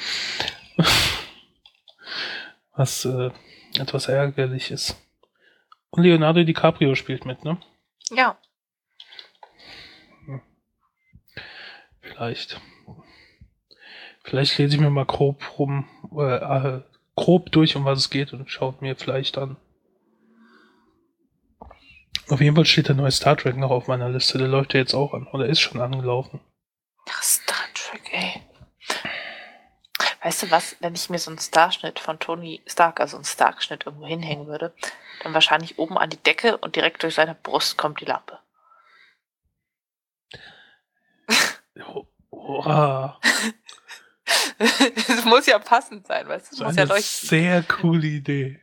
S1: Was äh, etwas ärgerlich ist. Und Leonardo DiCaprio spielt mit, ne?
S2: Ja.
S1: Vielleicht. Vielleicht lese ich mir mal grob rum, äh, äh, grob durch, um was es geht und schaut mir vielleicht an. Auf jeden Fall steht der neue Star Trek noch auf meiner Liste. Der läuft ja jetzt auch an. Oder ist schon angelaufen.
S2: Ach, Star Trek, ey. Weißt du was, wenn ich mir so einen Starschnitt von Tony Stark, also einen Stark-Schnitt irgendwo hinhängen würde, dann wahrscheinlich oben an die Decke und direkt durch seine Brust kommt die Lampe.
S1: Oh, oh, ah.
S2: Es muss ja passend sein, weißt du? Es
S1: So
S2: muss
S1: eine
S2: ja leuchten.
S1: sehr coole Idee.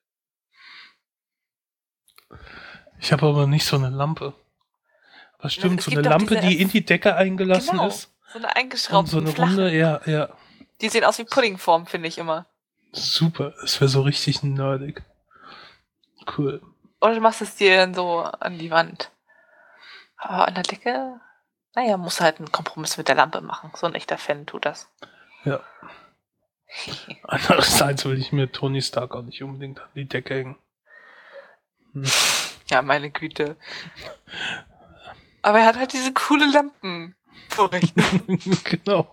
S1: Ich habe aber nicht so eine Lampe. Aber stimmt,
S2: Es
S1: so
S2: gibt
S1: eine
S2: doch
S1: Lampe,
S2: diese-
S1: die in die Decke eingelassen
S2: Genau,
S1: ist.
S2: so eine
S1: Und
S2: eingeschraubte
S1: so eine
S2: flache.
S1: Runde, ja, ja.
S2: Die sehen aus wie Puddingform, finde ich immer.
S1: Super. Das wäre so richtig nerdig. Cool.
S2: Oder du machst es dir dann so an die Wand. Aber an der Decke, naja, muss halt einen Kompromiss mit der Lampe machen. So ein echter Fan tut das.
S1: Ja. Andererseits will ich mir Tony Stark auch nicht unbedingt an die Decke hängen. Hm.
S2: Ja, meine Güte. Aber er hat halt diese coole Lampen. Vorrichten.
S1: Genau.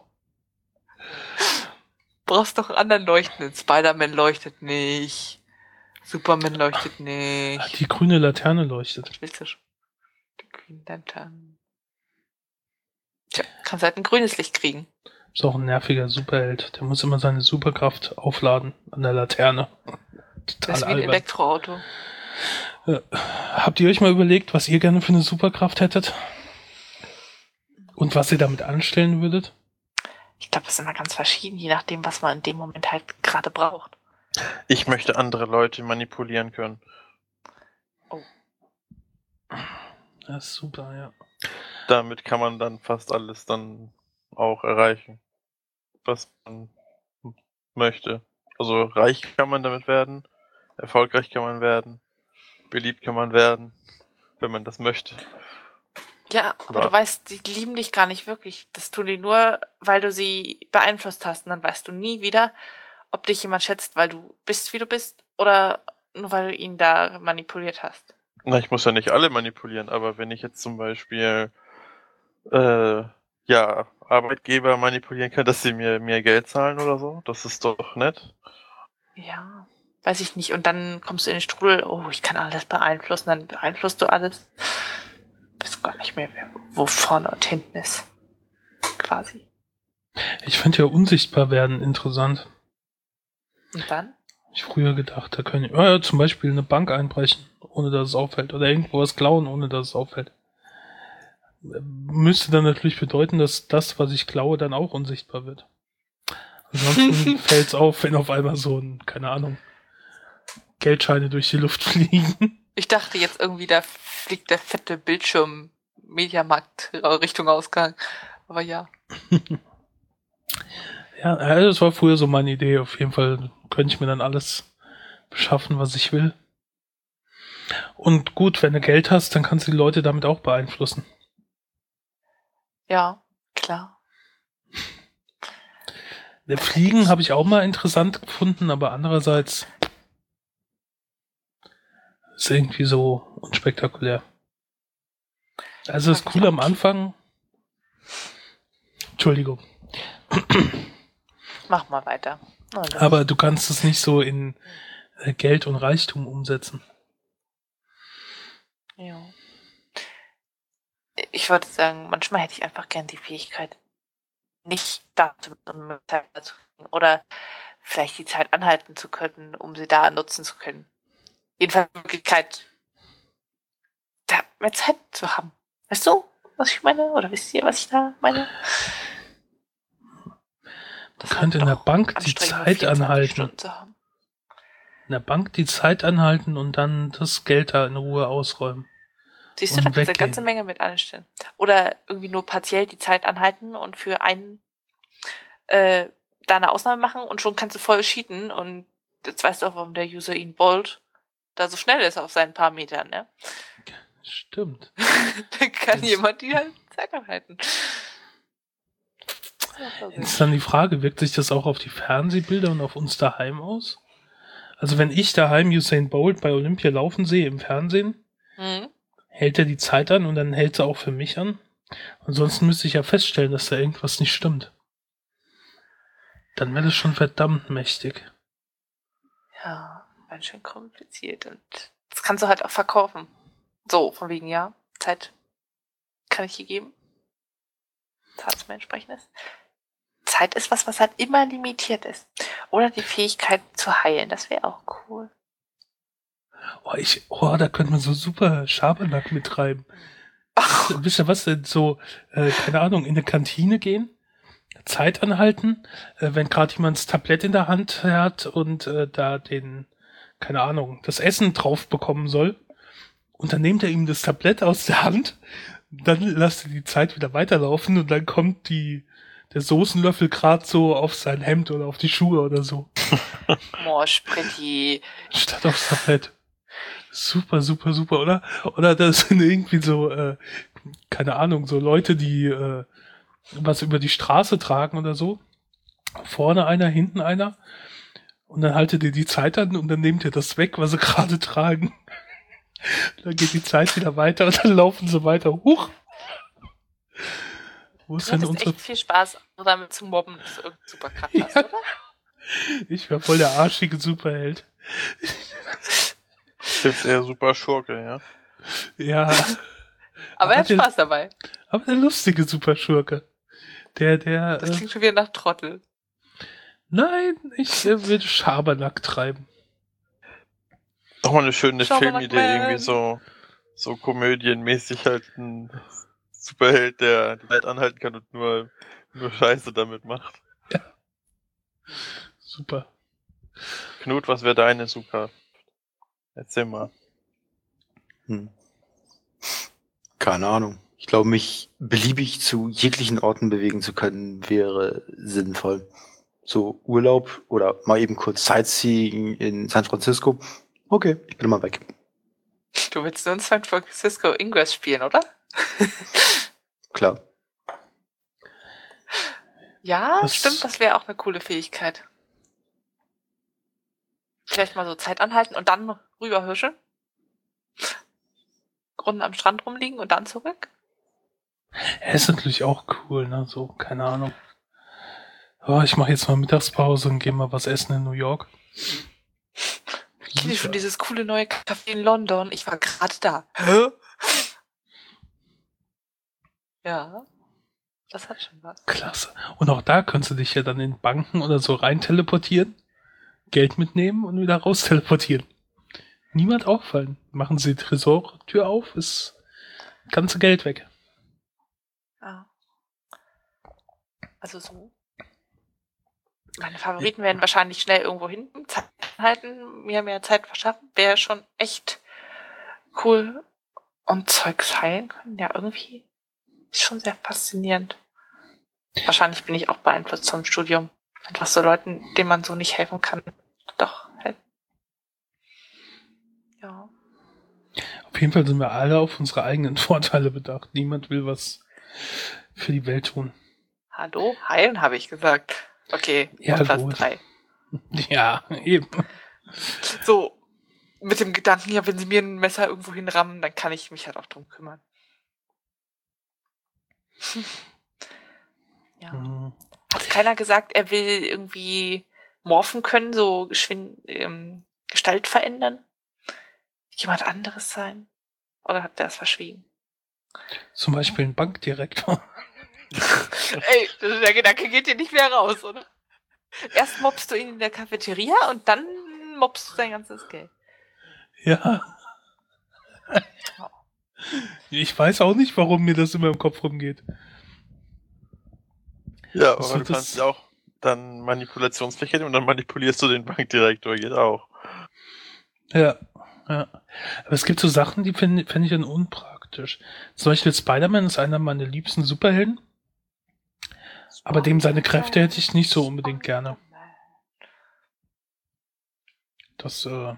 S2: Brauchst doch einen anderen leuchtenden. Spider-Man leuchtet nicht. Superman leuchtet nicht.
S1: Die grüne Laterne leuchtet.
S2: Was willst du schon? Die Green Lantern. Tja, kannst halt ein grünes Licht kriegen.
S1: Ist auch ein nerviger Superheld. Der muss immer seine Superkraft aufladen an der Laterne.
S2: Das
S1: Total
S2: ist wie ein
S1: albern.
S2: Elektroauto.
S1: Ja. Habt ihr euch mal überlegt, was ihr gerne für eine Superkraft hättet? Und was ihr damit anstellen würdet?
S2: Ich glaube, das ist immer ganz verschieden, je nachdem, was man in dem Moment halt gerade braucht.
S3: Ich möchte andere Leute manipulieren können.
S1: Das ist super, ja.
S3: Damit kann man dann fast alles dann auch erreichen, was man möchte. Also reich kann man damit werden, erfolgreich kann man werden, beliebt kann man werden, wenn man das möchte.
S2: Ja, aber
S3: Ja.
S2: du weißt, die lieben dich gar nicht wirklich. Das tun die nur, weil du sie beeinflusst hast. Und dann weißt du nie wieder, ob dich jemand schätzt, weil du bist, wie du bist, oder nur weil du ihn da manipuliert hast.
S3: Na, ich muss ja nicht alle manipulieren, aber wenn ich jetzt zum Beispiel äh, ja, Arbeitgeber manipulieren kann, dass sie mir mehr Geld zahlen oder so, das ist doch nett.
S2: Ja, weiß ich nicht. Und dann kommst du in den Strudel, oh, ich kann alles beeinflussen, dann beeinflusst du alles. Bist gar nicht mehr, wo vorne und hinten ist. Quasi.
S1: Ich finde ja unsichtbar werden interessant.
S2: Und dann?
S1: Ich früher gedacht, da können ich, ja, zum Beispiel eine Bank einbrechen, ohne dass es auffällt. Oder irgendwo was klauen, ohne dass es auffällt. Müsste dann natürlich bedeuten, dass das, was ich klaue, dann auch unsichtbar wird. Ansonsten fällt es auf, wenn auf einmal so ein, keine Ahnung, Geldscheine durch die Luft fliegen.
S2: Ich dachte jetzt irgendwie, da fliegt der fette Bildschirm Mediamarkt Richtung Ausgang. Aber ja.
S1: Ja, das war früher so meine Idee. Auf jeden Fall könnte ich mir dann alles beschaffen, was ich will. Und gut, wenn du Geld hast, dann kannst du die Leute damit auch beeinflussen.
S2: Ja, klar.
S1: Der Fliegen habe ich auch mal interessant gefunden, aber andererseits ist irgendwie so unspektakulär. Also das Coole am Anfang. Entschuldigung.
S2: Mach mal weiter. Oh, das-
S1: Aber du kannst es nicht so in äh, Geld und Reichtum umsetzen.
S2: Ja. Ich würde sagen, manchmal hätte ich einfach gern die Fähigkeit, nicht da zu Zeit zu kriegen oder vielleicht die Zeit anhalten zu können, um sie da nutzen zu können. Jedenfalls die Möglichkeit, da mehr Zeit zu haben. Weißt du, was ich meine? Oder wisst ihr, was ich da meine?
S1: Du könntest in der
S2: doch
S1: Bank die
S2: anstrengend, nur
S1: Zeit
S2: vierundzwanzig
S1: anhalten.
S2: Stunden zu haben.
S1: In der Bank die Zeit anhalten und dann das Geld da in Ruhe ausräumen.
S2: Siehst du,
S1: Und
S2: da kannst du eine
S1: weggehen.
S2: ganze Menge mit anstellen. Oder irgendwie nur partiell die Zeit anhalten und für einen äh, da eine Ausnahme machen und schon kannst du voll cheaten und jetzt weißt du auch, warum der User ihn Bolt da so schnell ist auf seinen paar Metern, ne?
S1: Stimmt.
S2: Dann kann
S1: Das-
S2: jemand die halt Zeit anhalten.
S1: Jetzt ist dann die Frage, wirkt sich das auch auf die Fernsehbilder und auf uns daheim aus? Also wenn ich daheim Usain Bolt bei Olympia laufen sehe im Fernsehen,
S2: Mhm.
S1: hält er die Zeit an und dann hält sie auch für mich an. Ansonsten müsste ich ja feststellen, dass da irgendwas nicht stimmt. Dann wäre das schon verdammt mächtig.
S2: Ja, ganz schön kompliziert und das kannst du halt auch verkaufen. So, von wegen, ja, Zeit kann ich dir geben. Zahlt mir entsprechendes. Zeit ist was, was halt immer limitiert ist. Oder die Fähigkeit zu heilen, das wäre auch cool.
S1: Oh, ich, oh, da könnte man so super Schabernack mittreiben.
S2: Ach,
S1: Wisst ihr was, denn so, äh, keine Ahnung, in eine Kantine gehen, Zeit anhalten, äh, wenn gerade jemand das Tablett in der Hand hat und äh, da den, keine Ahnung, das Essen drauf bekommen soll. Und dann nimmt er ihm das Tablett aus der Hand, dann lässt er die Zeit wieder weiterlaufen und dann kommt die der Soßenlöffel gerade so auf sein Hemd oder auf die Schuhe oder so.
S2: Mosch, Pretty.
S1: Statt aufs Tablett. Super, super, super, oder? Oder das sind irgendwie so, äh, keine Ahnung, so Leute, die äh, was über die Straße tragen oder so. Vorne einer, hinten einer. Und dann haltet ihr die Zeit an und dann nehmt ihr das weg, was sie gerade tragen. Dann geht die Zeit wieder weiter und dann laufen sie weiter. Huch! Wo ist
S2: Du
S1: denn
S2: hattest
S1: unsere...
S2: echt viel Spaß, damit zu mobben, dass du irgendeine Superkraft hast,
S1: Ja.
S2: oder?
S1: Ich wäre voll der arschige Superheld.
S3: Jetzt eher super Schurke, ja.
S1: Ja.
S2: Aber er hat
S1: Hat der-
S2: Spaß dabei.
S1: Aber der lustige Superschurke. Der, der...
S2: Das
S1: Äh,
S2: klingt schon wieder nach Trottel.
S1: nein, ich äh, würde Schabernack treiben.
S3: Nochmal eine schöne
S2: Schabernack
S3: Filmidee,
S2: Man.
S3: irgendwie so, so komödienmäßig halt ein Superheld, der die Zeit anhalten kann und nur, nur Scheiße damit macht.
S1: Super.
S3: Knut, was wäre deine Superkraft? Erzähl mal.
S4: Hm. Keine Ahnung. Ich glaube, mich beliebig zu jeglichen Orten bewegen zu können, wäre sinnvoll. So Urlaub oder mal eben kurz Sightseeing in San Francisco. Okay, ich bin mal weg.
S2: Du willst nur in San Francisco Ingress spielen, oder?
S4: Klar.
S2: Ja,
S1: Das-
S2: stimmt, das wäre auch eine coole Fähigkeit. Vielleicht mal so Zeit anhalten und dann rüberhirschen. Runden am Strand rumliegen und dann zurück.
S1: Ja, ist natürlich auch cool, ne? So, keine Ahnung. Oh, ich mache jetzt mal Mittagspause und gehe mal was essen in New York.
S2: Kennt ihr schon
S1: Super.
S2: dieses coole neue Café in London? Ich war gerade da. Hä? Ja, das hat schon was.
S1: Klasse. Und auch da könntest du dich ja dann in Banken oder so rein teleportieren, Geld mitnehmen und wieder raus teleportieren. Niemand auffallen. Machen sie die Tresortür auf, ist das ganze Geld weg.
S2: Ja. Also so. Meine Favoriten werden wahrscheinlich schnell irgendwo hinten Zeit halten, mir mehr Zeit verschaffen. Wäre schon echt cool. Und Zeugs heilen können, ja, irgendwie ist schon sehr faszinierend. Wahrscheinlich bin ich auch beeinflusst vom Studium. Einfach so Leuten, denen man so nicht helfen kann, doch helfen. Ja.
S1: Auf jeden Fall sind wir alle auf unsere eigenen Vorteile bedacht. Niemand will was für die Welt tun.
S2: Hallo? Heilen, habe ich gesagt. Okay,
S1: Ja,
S2: auf Platz
S1: gut.
S2: drei.
S1: Ja, eben.
S2: So, mit dem Gedanken, ja, wenn sie mir ein Messer irgendwo hinrammen, dann kann ich mich halt auch drum kümmern. Ja.
S1: Hm.
S2: Hat keiner gesagt, er will irgendwie morphen können, so geschwind, ähm, Gestalt verändern? Jemand anderes sein? Oder hat der es verschwiegen?
S1: Zum Beispiel ein Bankdirektor.
S2: Ey, der Gedanke geht dir nicht mehr raus, oder? Erst mobst du ihn in der Cafeteria und dann mobst du sein ganzes Geld.
S1: Ja. Ich weiß auch nicht, warum mir das immer im Kopf rumgeht.
S3: Ja, aber
S1: Also
S3: du
S1: das-
S3: kannst ja auch dann Manipulationsfähigkeit und dann manipulierst du den Bankdirektor, geht auch.
S1: Ja, ja. Aber es gibt so Sachen, die finde find ich dann unpraktisch. Zum Beispiel Spider-Man ist einer meiner liebsten Superhelden. Aber dem seine Kräfte hätte ich nicht so unbedingt gerne. Das, äh,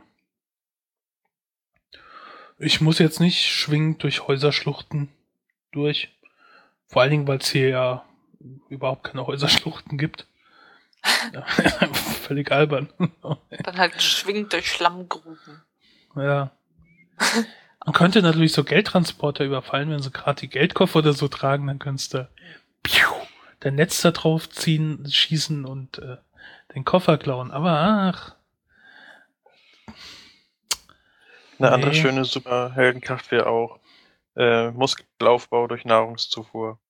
S1: ich muss jetzt nicht schwingend durch Häuserschluchten durch. Vor allen Dingen, weil es hier ja überhaupt keine Häuserschluchten gibt. Ja, völlig albern.
S2: Dann halt schwingend durch Schlammgruben.
S1: Ja. Man könnte natürlich so Geldtransporter überfallen, wenn sie gerade die Geldkoffer oder so tragen, dann könntest du piu, dein Netz da drauf ziehen, schießen und äh, den Koffer klauen. Aber ach,
S3: Eine andere
S1: Nee.
S3: schöne Superheldenkraft wäre auch äh, Muskelaufbau durch Nahrungszufuhr.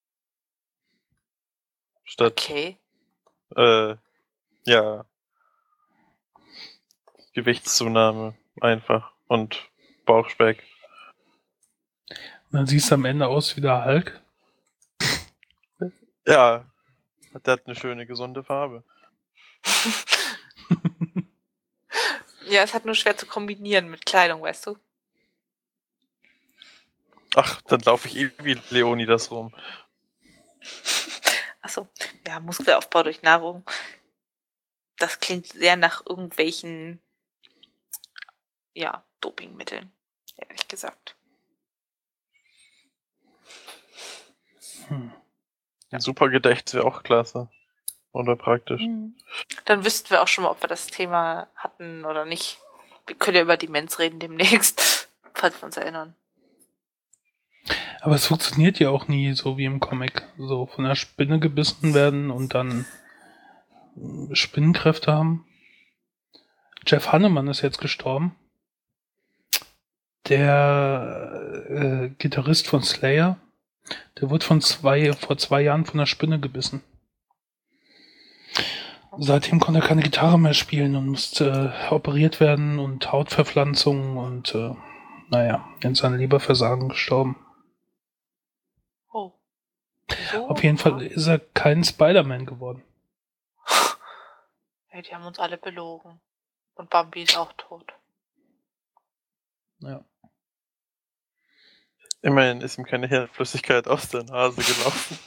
S3: Statt,
S2: Okay.
S3: äh, ja, Gewichtszunahme einfach und Bauchspeck.
S1: und dann siehst du am Ende aus wie der Hulk.
S3: Ja, Der hat eine schöne, gesunde Farbe.
S2: Ja, es hat nur schwer zu kombinieren mit Kleidung, weißt du?
S3: Ach, dann laufe ich eh wie Leonidas rum.
S2: Achso, ja, Muskelaufbau durch Nahrung. Das klingt sehr nach irgendwelchen, ja, Dopingmitteln, ehrlich gesagt.
S1: Hm.
S3: Ein super Gedächtnis wäre auch klasse. Oder praktisch.
S2: Dann wüssten wir auch schon mal, ob wir das Thema hatten oder nicht. Wir können ja über Demenz reden demnächst, falls wir uns erinnern.
S1: Aber es funktioniert ja auch nie so wie im Comic. So von einer Spinne gebissen werden und dann äh, Spinnenkräfte haben. Jeff Hanneman ist jetzt gestorben. Der äh, Gitarrist von Slayer. Der wurde von zwei, vor zwei Jahren von einer Spinne gebissen. Seitdem konnte er keine Gitarre mehr spielen und musste äh, operiert werden und Hautverpflanzung und äh, naja, in seinem Leberversagen gestorben.
S2: Oh. So,
S1: Auf jeden Fall ist er kein Spider-Man geworden.
S2: Ja, die haben uns alle belogen. Und Bambi ist auch tot.
S1: Ja.
S3: Immerhin ist ihm keine Hirnflüssigkeit aus der Nase gelaufen.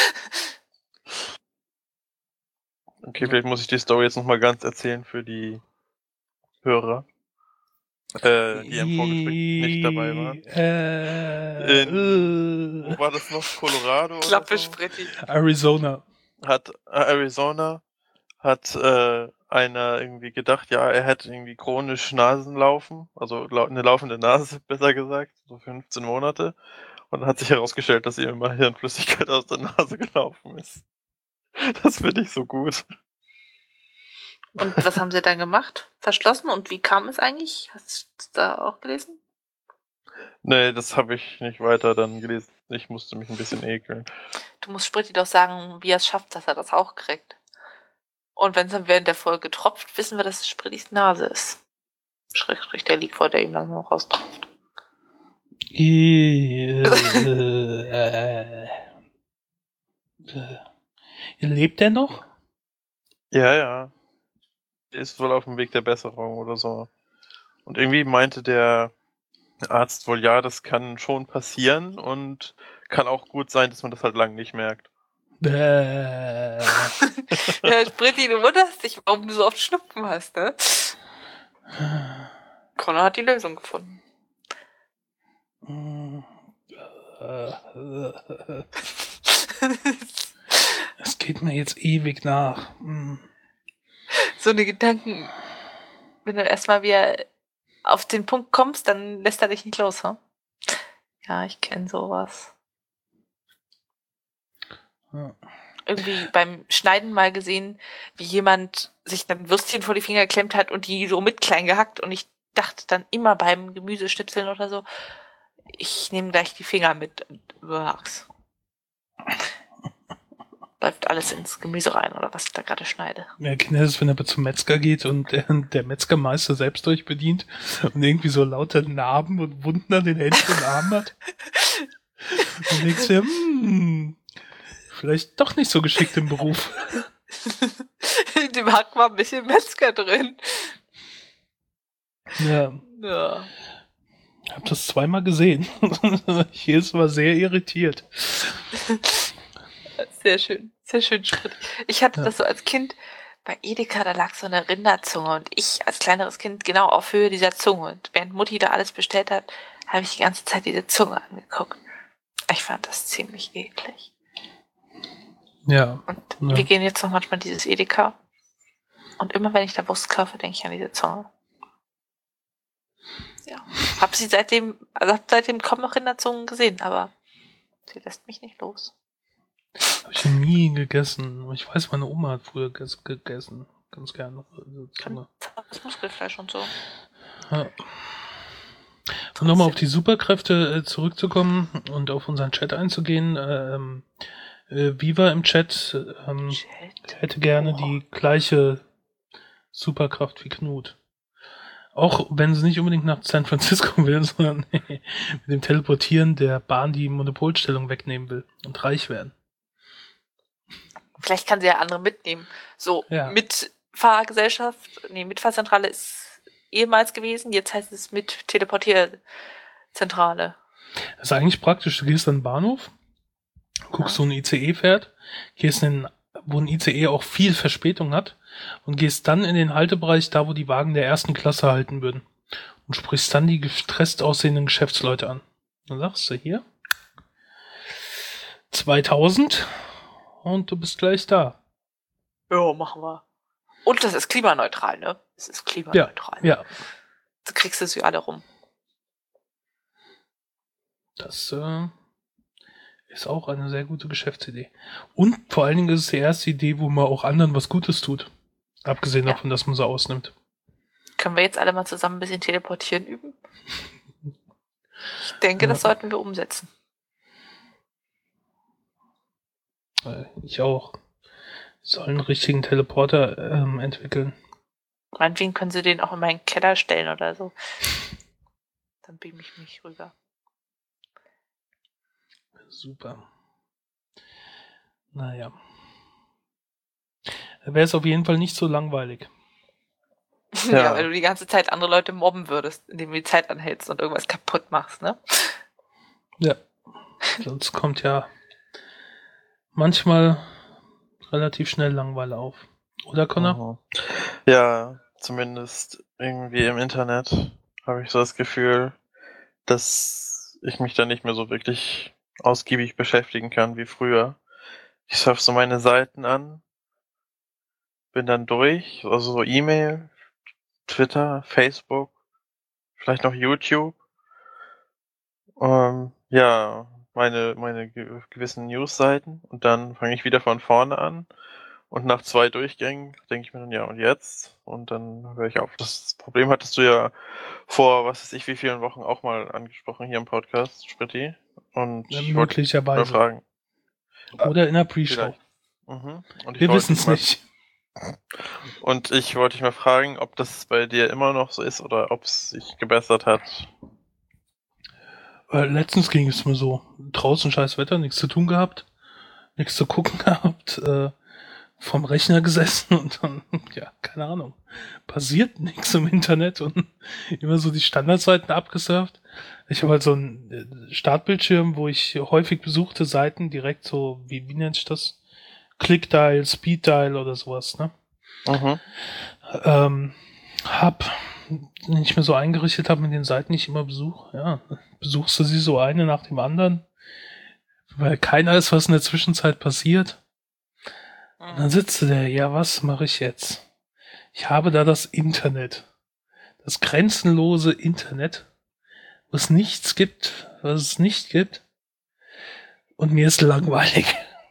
S3: Okay, vielleicht muss ich die Story jetzt nochmal ganz erzählen für die Hörer, äh, die im Vorgespräch nicht dabei waren.
S1: Äh,
S3: In,
S1: äh,
S3: wo war das noch? Colorado? oder
S2: Klappe,
S3: so?
S2: Spritti.
S1: Arizona.
S3: Hat äh, Arizona hat äh, einer irgendwie gedacht, ja, er hätte irgendwie chronisch Nasenlaufen, also lau eine laufende Nase, besser gesagt, so fünfzehn Monate. Und dann hat sich herausgestellt, dass ihm immer Hirnflüssigkeit aus der Nase gelaufen ist. Das finde ich so gut.
S2: Und was haben sie dann gemacht? Verschlossen? Und wie kam es eigentlich? Hast du da auch gelesen?
S3: Nee, das habe ich nicht weiter dann gelesen. Ich musste mich ein bisschen ekeln.
S2: Du musst Spritti doch sagen, wie er es schafft, dass er das auch kriegt. Und wenn es dann während der Folge tropft, wissen wir, dass es Sprittis Nase ist. Schrägstrich der Liquor, der ihm langsam raustropft.
S1: Äh, äh, äh. Lebt er noch?
S3: Ja, ja. Er ist wohl auf dem Weg der Besserung oder so. Und irgendwie meinte der Arzt wohl, ja, das kann schon passieren und kann auch gut sein, dass man das halt lang nicht merkt.
S1: Äh.
S2: Ja, Spritti, du wunderst dich, warum du so oft Schnupfen hast, ne? Connor hat die Lösung gefunden.
S1: Es geht mir jetzt ewig nach.
S2: So eine Gedanken, wenn du erstmal wieder auf den Punkt kommst, dann lässt er dich nicht los, hm? Ja, ich kenne sowas.
S1: Ja.
S2: Irgendwie beim Schneiden mal gesehen, wie jemand sich dann Würstchen vor die Finger geklemmt hat und die so mit klein gehackt und ich dachte dann immer beim Gemüseschnitzeln oder so, ich nehme gleich die Finger mit und überhack's. Läuft alles ins Gemüse rein oder was ich da gerade schneide.
S1: Ja, kennt ihr das, wenn er zum Metzger geht und der, der Metzgermeister selbst durchbedient und irgendwie so lauter Narben und Wunden an den Händen und Armen hat? Und denkst du, hm, vielleicht doch nicht so geschickt im Beruf.
S2: In dem Hack war ein bisschen Metzger drin.
S1: Ja.
S2: Ja.
S1: Ich habe das zweimal gesehen. Jedes war sehr irritiert.
S2: Sehr schön, sehr schön Schritt. Ich hatte
S1: Ja.
S2: das so als Kind bei Edeka, da lag so eine Rinderzunge und ich als kleineres Kind genau auf Höhe dieser Zunge. Und während Mutti da alles bestellt hat, habe ich die ganze Zeit diese Zunge angeguckt. Ich fand das ziemlich eklig.
S1: Ja.
S2: Und
S1: Ja.
S2: wir gehen jetzt noch manchmal dieses Edeka. Und immer wenn ich da Wurst kaufe, denke ich an diese Zunge. Ja. Hab sie seitdem, also hab seitdem kaum noch Rinderzungen gesehen, aber sie lässt mich nicht los.
S1: Habe ich nie gegessen. Ich weiß, meine Oma hat früher ges- gegessen. Ganz gerne. Also Zunge.
S2: Das Muskelfleisch und so.
S1: Ja. Und nochmal auf die Superkräfte äh, zurückzukommen und auf unseren Chat einzugehen. Ähm, äh, Viva im Chat ähm,
S2: Chat.
S1: hätte gerne
S2: Oh.
S1: die gleiche Superkraft wie Knut. Auch wenn sie nicht unbedingt nach San Francisco will, sondern mit dem Teleportieren der Bahn die Monopolstellung wegnehmen will und reich werden.
S2: Vielleicht kann sie ja andere mitnehmen. So,
S1: Ja.
S2: Mitfahrgesellschaft, nee, Mitfahrzentrale ist ehemals gewesen, jetzt heißt es mit Teleportierzentrale.
S1: Das ist eigentlich praktisch. Du gehst an den Bahnhof, guckst,
S2: Ja.
S1: wo ein I C E fährt, gehst in, wo ein I C E auch viel Verspätung hat und gehst dann in den Haltebereich, da wo die Wagen der ersten Klasse halten würden. Und sprichst dann die gestresst aussehenden Geschäftsleute an. Dann sagst du hier zweitausend und du bist gleich da.
S2: Ja, machen wir. Und das ist klimaneutral, ne? Es ist klimaneutral.
S1: Ja,
S2: Du kriegst es für alle rum.
S1: das äh, ist auch eine sehr gute Geschäftsidee. Und vor allen Dingen ist es die erste Idee, wo man auch anderen was Gutes tut. Abgesehen
S2: Ja.
S1: davon, dass man sie ausnimmt.
S2: Können wir jetzt alle mal zusammen ein bisschen teleportieren üben? Ich denke, das
S1: Ja.
S2: sollten wir umsetzen.
S1: Äh, Ich auch. Ich soll einen richtigen Teleporter ähm, entwickeln.
S2: Meinetwegen können sie den auch in meinen Keller stellen oder so. Dann beam ich mich rüber.
S1: Super. Naja. Wäre es auf jeden Fall nicht so langweilig.
S2: Ja.
S3: Ja.
S2: weil du die ganze Zeit andere Leute mobben würdest, indem du die Zeit anhältst und irgendwas kaputt machst, ne?
S1: Ja. Sonst kommt ja manchmal relativ schnell Langeweile auf. Oder, Connor?
S3: Mhm. Ja, zumindest irgendwie im Internet habe ich so das Gefühl, dass ich mich da nicht mehr so wirklich ausgiebig beschäftigen kann wie früher. Ich surfe so meine Seiten an, bin dann durch, also so E-Mail, Twitter, Facebook, vielleicht noch YouTube. Ähm, ja, meine, meine ge- gewissen News-Seiten und dann fange ich wieder von vorne an. Und nach zwei Durchgängen denke ich mir dann, ja, und jetzt? Und dann höre ich auf. Das Problem hattest du ja vor, was weiß ich, wie vielen Wochen auch mal angesprochen hier im Podcast, Spritti. Und
S1: Ja,
S3: ich wollte mal
S1: möglicherweise.
S3: fragen.
S1: Oder in der Pre-Show.
S3: Vielleicht. Mhm. Und ich
S1: Wir
S3: wollte
S1: wissen es
S3: mal-
S1: nicht.
S3: Und ich wollte dich mal fragen, ob das bei dir immer noch so ist oder ob es sich gebessert hat.
S1: Äh, letztens ging es mir so. Draußen scheiß Wetter, nichts zu tun gehabt, nichts zu gucken gehabt, äh, vom Rechner gesessen und dann, ja, keine Ahnung, passiert nichts im Internet und immer so die Standardseiten abgesurft. Ich habe halt so einen äh, Startbildschirm, wo ich häufig besuchte Seiten direkt so, wie, wie nennt sich das? Clickdial, Speeddial oder sowas, ne?
S3: Mhm.
S1: Ähm, hab, wenn ich mir so eingerichtet habe mit den Seiten, die ich immer besuche, ja, besuchst du sie so eine nach dem anderen, weil keiner ist, was in der Zwischenzeit passiert. Und dann sitzt du da, ja, was mache ich jetzt? Ich habe da das Internet. Das grenzenlose Internet, wo es nichts gibt, was es nicht gibt. Und mir ist langweilig.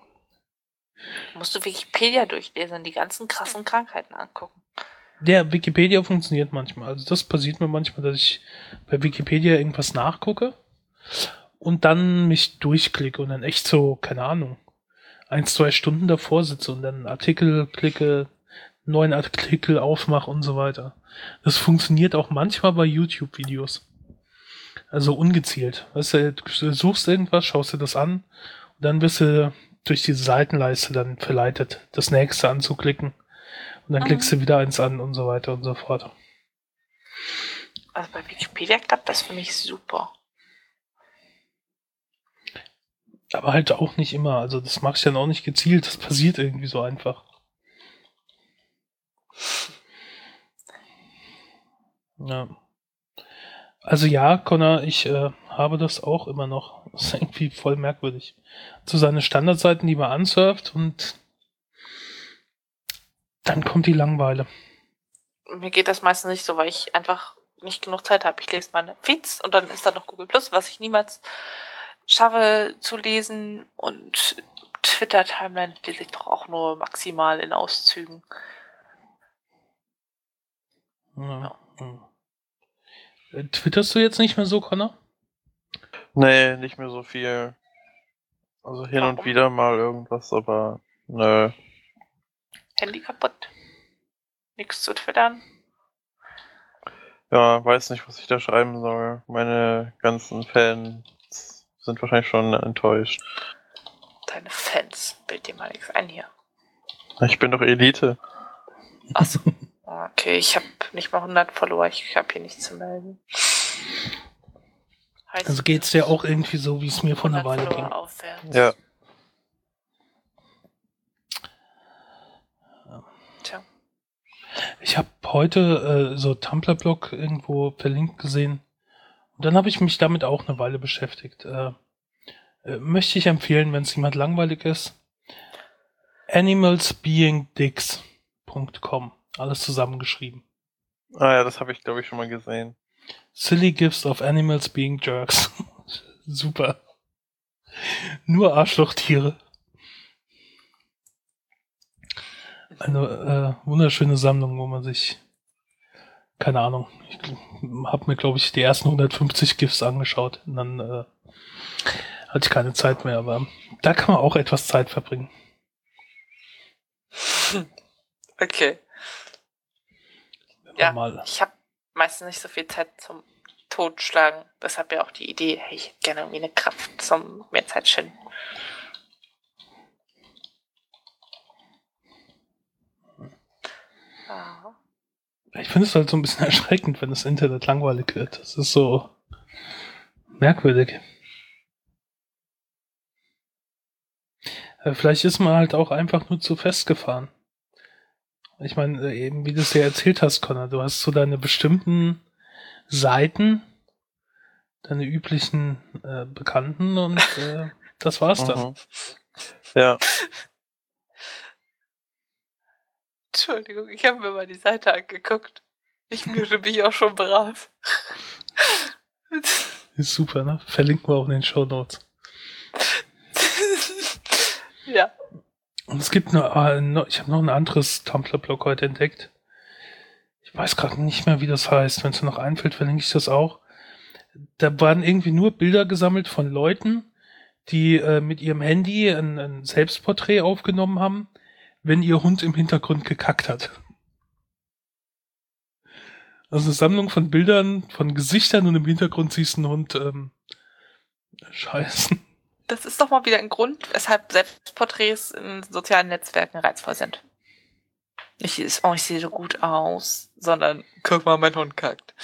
S2: Musst du Wikipedia durchlesen und die ganzen krassen Krankheiten angucken.
S1: Der Wikipedia funktioniert manchmal. Also das passiert mir manchmal, dass ich bei Wikipedia irgendwas nachgucke und dann mich durchklicke und dann echt so, keine Ahnung, ein, zwei Stunden davor sitze und dann einen Artikel klicke, neuen Artikel aufmache und so weiter. Das funktioniert auch manchmal bei YouTube-Videos. Also ungezielt. Weißt du, du suchst irgendwas, schaust dir das an und dann wirst du durch diese Seitenleiste dann verleitet, das nächste anzuklicken. Und dann
S2: Mhm.
S1: klickst du wieder eins an und so weiter und so fort.
S2: Also bei Wikipedia klappt das für mich super.
S1: Aber halt auch nicht immer. Also das mache ich dann auch nicht gezielt. Das passiert irgendwie so einfach. Ja. Also ja, Connor, ich äh, habe das auch immer noch. Das ist irgendwie voll merkwürdig. So seine Standardseiten, die man ansurft und dann kommt die Langeweile.
S2: Mir geht das meistens nicht so, weil ich einfach nicht genug Zeit habe. Ich lese meine Feeds und dann ist da noch Google Plus, was ich niemals schaffe zu lesen, und Twitter-Timeline lese ich doch auch nur maximal in Auszügen.
S1: Ja. Ja. Äh, Twitterst du jetzt nicht mehr so, Connor?
S3: Nee, nicht mehr so viel. Also hin und
S2: Warum?
S3: wieder mal irgendwas, aber nö.
S2: Handy kaputt. Nichts zu twittern.
S3: Ja, weiß nicht, was ich da schreiben soll. Meine ganzen Fans sind wahrscheinlich schon enttäuscht.
S2: Deine Fans, bild dir mal nichts ein hier.
S3: Ich bin doch Elite.
S2: Achso. Okay, ich habe nicht mal hundert Follower, ich habe hier nichts zu melden. Heißt,
S1: Also geht's dir auch irgendwie so, wie es mir vor einer Weile ging.
S2: Aufwärts.
S3: Ja.
S2: Tja.
S1: Ich habe heute äh, so Tumblr-Blog irgendwo verlinkt gesehen. Und dann habe ich mich damit auch eine Weile beschäftigt. Äh, äh, möchte ich empfehlen, wenn es jemand langweilig ist. animals being dicks punkt com. Alles zusammengeschrieben.
S3: Ah ja, das habe ich, glaube ich, schon mal gesehen.
S1: Silly Gifts of Animals Being Jerks. Super. Nur Arschlochtiere. Eine äh, wunderschöne Sammlung, wo man sich, keine Ahnung, ich habe mir, glaube ich, die ersten hundertfünfzig GIFs angeschaut und dann äh, hatte ich keine Zeit mehr, aber da kann man auch etwas Zeit verbringen.
S2: Okay.
S1: Wenn
S2: Ja,
S1: man mal
S2: ich habe meistens nicht so viel Zeit zum Totschlagen. Deshalb ja auch die Idee, hey, ich hätte gerne irgendwie eine Kraft zum mehr Zeit schinden. Ah.
S1: Ich finde es halt so ein bisschen erschreckend, wenn das Internet langweilig wird. Das ist so merkwürdig. Äh, Vielleicht ist man halt auch einfach nur zu festgefahren. Ich meine, äh, eben wie du es ja erzählt hast, Connor, du hast so deine bestimmten Seiten, deine üblichen äh, Bekannten und äh, das war's dann.
S3: Mhm. Ja.
S2: Entschuldigung, ich habe mir mal die Seite angeguckt. Ich müde mich auch schon brav.
S1: Ist super, ne? Verlinken wir auch in den Shownotes.
S2: Ja.
S1: Und es gibt noch, äh, noch ich habe noch ein anderes Tumblr-Blog heute entdeckt. Ich weiß gerade nicht mehr, wie das heißt. Wenn es mir noch einfällt, verlinke ich das auch. Da waren irgendwie nur Bilder gesammelt von Leuten, die äh, mit ihrem Handy ein, ein Selbstporträt aufgenommen haben, wenn ihr Hund im Hintergrund gekackt hat. Also eine Sammlung von Bildern, von Gesichtern und im Hintergrund siehst du einen Hund ähm, scheißen.
S2: Das ist doch mal wieder ein Grund, weshalb Selbstporträts in sozialen Netzwerken reizvoll sind. Nicht dieses, oh, ich sehe so gut aus, sondern guck mal, mein Hund kackt.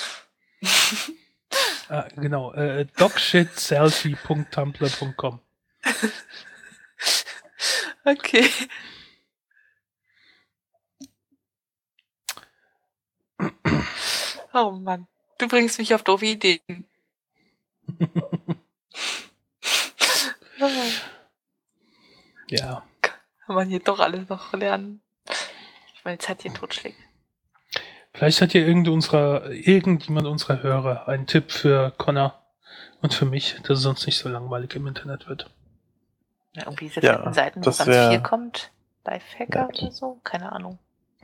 S1: Ah, genau, äh, dogshitselfie punkt tumblr punkt com.
S2: Okay. Oh Mann, du bringst mich auf doofe Ideen.
S1: Ja.
S2: Kann man hier doch alles noch lernen. Ich meine, Zeit hier totschlägt.
S1: Vielleicht hat ja irgend unserer, irgendjemand unserer Hörer einen Tipp für Connor und für mich, dass es sonst nicht so langweilig im Internet wird.
S2: Ja, irgendwie diese
S3: Ja,
S2: fetten Seiten, wo
S3: das
S2: ganz
S3: wär-
S2: viel kommt. Lifehacker
S3: Ja.
S2: oder so? Keine Ahnung.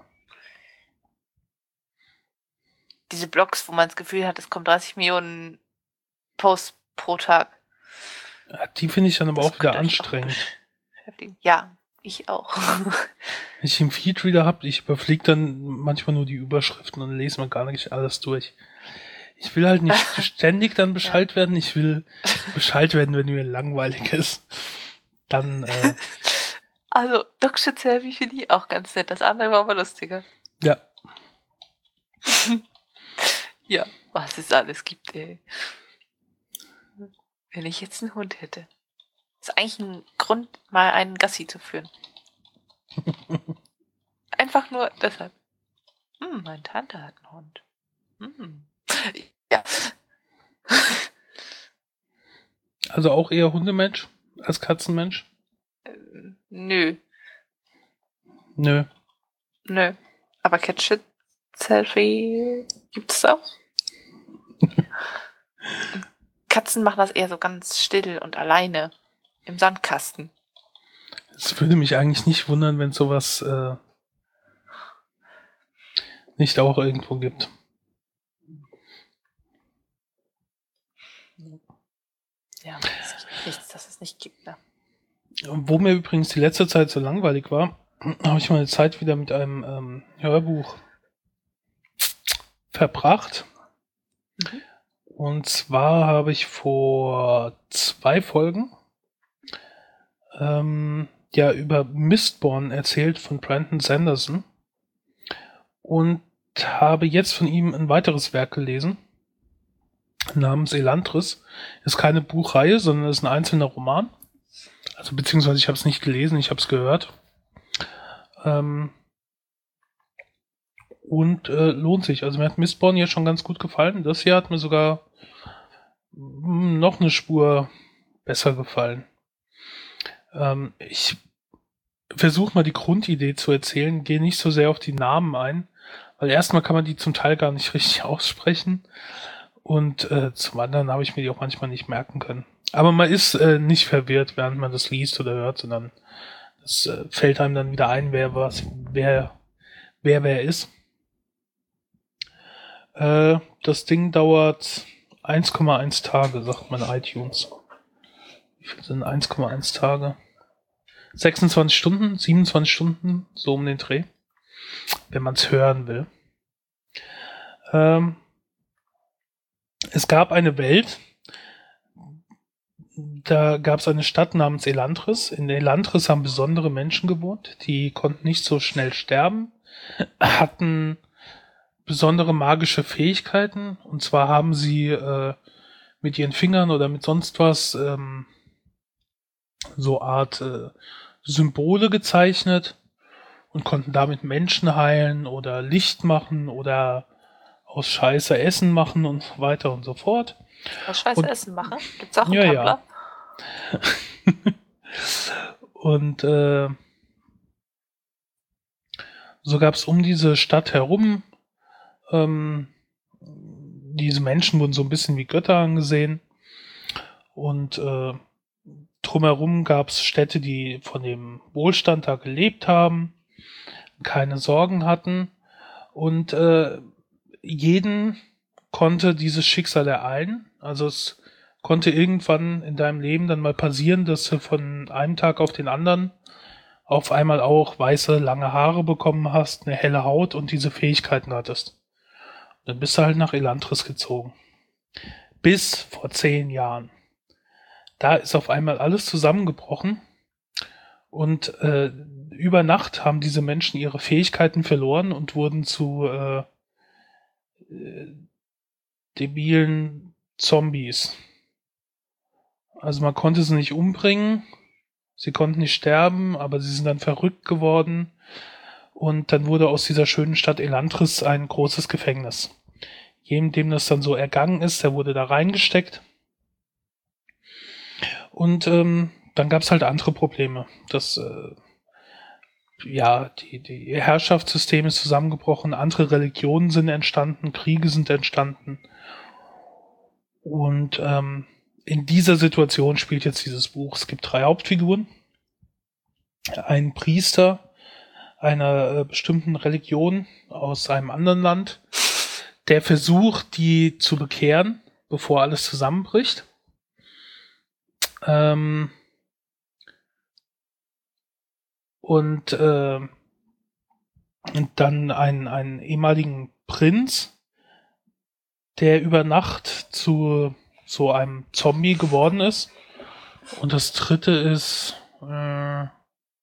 S2: Diese Blogs, wo man das Gefühl hat, es kommen dreißig Millionen Posts pro Tag.
S1: Ja, die finde ich dann aber
S2: Das
S1: auch wieder
S2: könnte euch
S1: anstrengend.
S2: beschäftigen. Ja, ich auch.
S1: Wenn ich einen Feedreader habe, ich überfliege dann manchmal nur die Überschriften und lese mir gar nicht alles durch. Ich will halt nicht ständig dann Bescheid werden, ich will Bescheid werden, wenn mir langweilig ist. Dann, äh,
S2: Also, Dogshit-Selfie finde ich auch ganz nett. Das andere war aber lustiger.
S1: ja.
S2: Ja, was es alles gibt, ey. Wenn ich jetzt einen Hund hätte. Ist eigentlich ein Grund, mal einen Gassi zu führen. Einfach nur deshalb. Hm, meine Tante hat einen Hund. Hm. Ja.
S1: Also auch eher Hundemensch als Katzenmensch?
S2: Ähm, Nö,
S1: Nö.
S2: nö. Aber Catshit-Selfie gibt's auch. Katzen machen das eher so ganz still und alleine. Im Sandkasten.
S1: Es würde mich eigentlich nicht wundern, wenn sowas äh, nicht auch irgendwo gibt.
S2: Ja, es gibt nichts, das es nicht gibt, ne?
S1: Wo mir übrigens die letzte Zeit so langweilig war, habe ich meine Zeit wieder mit einem ähm, Hörbuch verbracht.
S2: Mhm.
S1: Und zwar habe ich vor zwei Folgen ähm, ja über Mistborn erzählt von Brandon Sanderson und habe jetzt von ihm ein weiteres Werk gelesen namens Elantris. Ist keine Buchreihe, sondern ist ein einzelner Roman. Also beziehungsweise ich habe es nicht gelesen, ich habe es gehört. Ähm, und äh, lohnt sich. Also mir hat Mistborn hier schon ganz gut gefallen. Das hier hat mir sogar mh, noch eine Spur besser gefallen. Ähm, ich versuche mal die Grundidee zu erzählen, gehe nicht so sehr auf die Namen ein, weil erstmal kann man die zum Teil gar nicht richtig aussprechen und äh, zum anderen habe ich mir die auch manchmal nicht merken können. Aber man ist äh, nicht verwirrt, während man das liest oder hört, sondern es äh, fällt einem dann wieder ein, wer was, wer, wer wer ist. Äh, das Ding dauert eins Komma eins Tage, sagt man iTunes. Wie viel sind eins Komma eins Tage? sechsundzwanzig Stunden, siebenundzwanzig Stunden, so um den Dreh, wenn man es hören will. Ähm, es gab eine Welt, da gab es eine Stadt namens Elantris. In Elantris haben besondere Menschen gewohnt, die konnten nicht so schnell sterben, hatten besondere magische Fähigkeiten, und zwar haben sie äh, mit ihren Fingern oder mit sonst was ähm, so Art äh, Symbole gezeichnet und konnten damit Menschen heilen oder Licht machen oder aus Scheiße Essen machen und so weiter und so fort.
S2: Was Scheiße
S1: Und-
S2: Essen machen? Gibt's auch einen
S1: Ja,
S2: Tumblr?
S1: ja. Und äh, so gab es um diese Stadt herum, ähm, diese Menschen wurden so ein bisschen wie Götter angesehen und äh, drumherum gab es Städte, die von dem Wohlstand da gelebt haben, keine Sorgen hatten und äh, jeden konnte dieses Schicksal ereilen. Also es konnte irgendwann in deinem Leben dann mal passieren, dass du von einem Tag auf den anderen auf einmal auch weiße, lange Haare bekommen hast, eine helle Haut und diese Fähigkeiten hattest. Dann bist du halt nach Elantris gezogen. Bis vor zehn Jahren. Da ist auf einmal alles zusammengebrochen und äh, über Nacht haben diese Menschen ihre Fähigkeiten verloren und wurden zu äh, äh, debilen Zombies. Also man konnte sie nicht umbringen, sie konnten nicht sterben, aber sie sind dann verrückt geworden und dann wurde aus dieser schönen Stadt Elantris ein großes Gefängnis. Jedem, dem das dann so ergangen ist, der wurde da reingesteckt. Und ähm, dann gab es halt andere Probleme. Das, äh, ja, die, die Herrschaftssystem ist zusammengebrochen, andere Religionen sind entstanden, Kriege sind entstanden. Und ähm, in dieser Situation spielt jetzt dieses Buch. Es gibt drei Hauptfiguren. Ein Priester einer äh, bestimmten Religion aus einem anderen Land, der versucht, die zu bekehren, bevor alles zusammenbricht. Ähm, und, äh, und dann einen, einen ehemaligen Prinz, der über Nacht zu so einem Zombie geworden ist. Und das dritte ist äh, äh,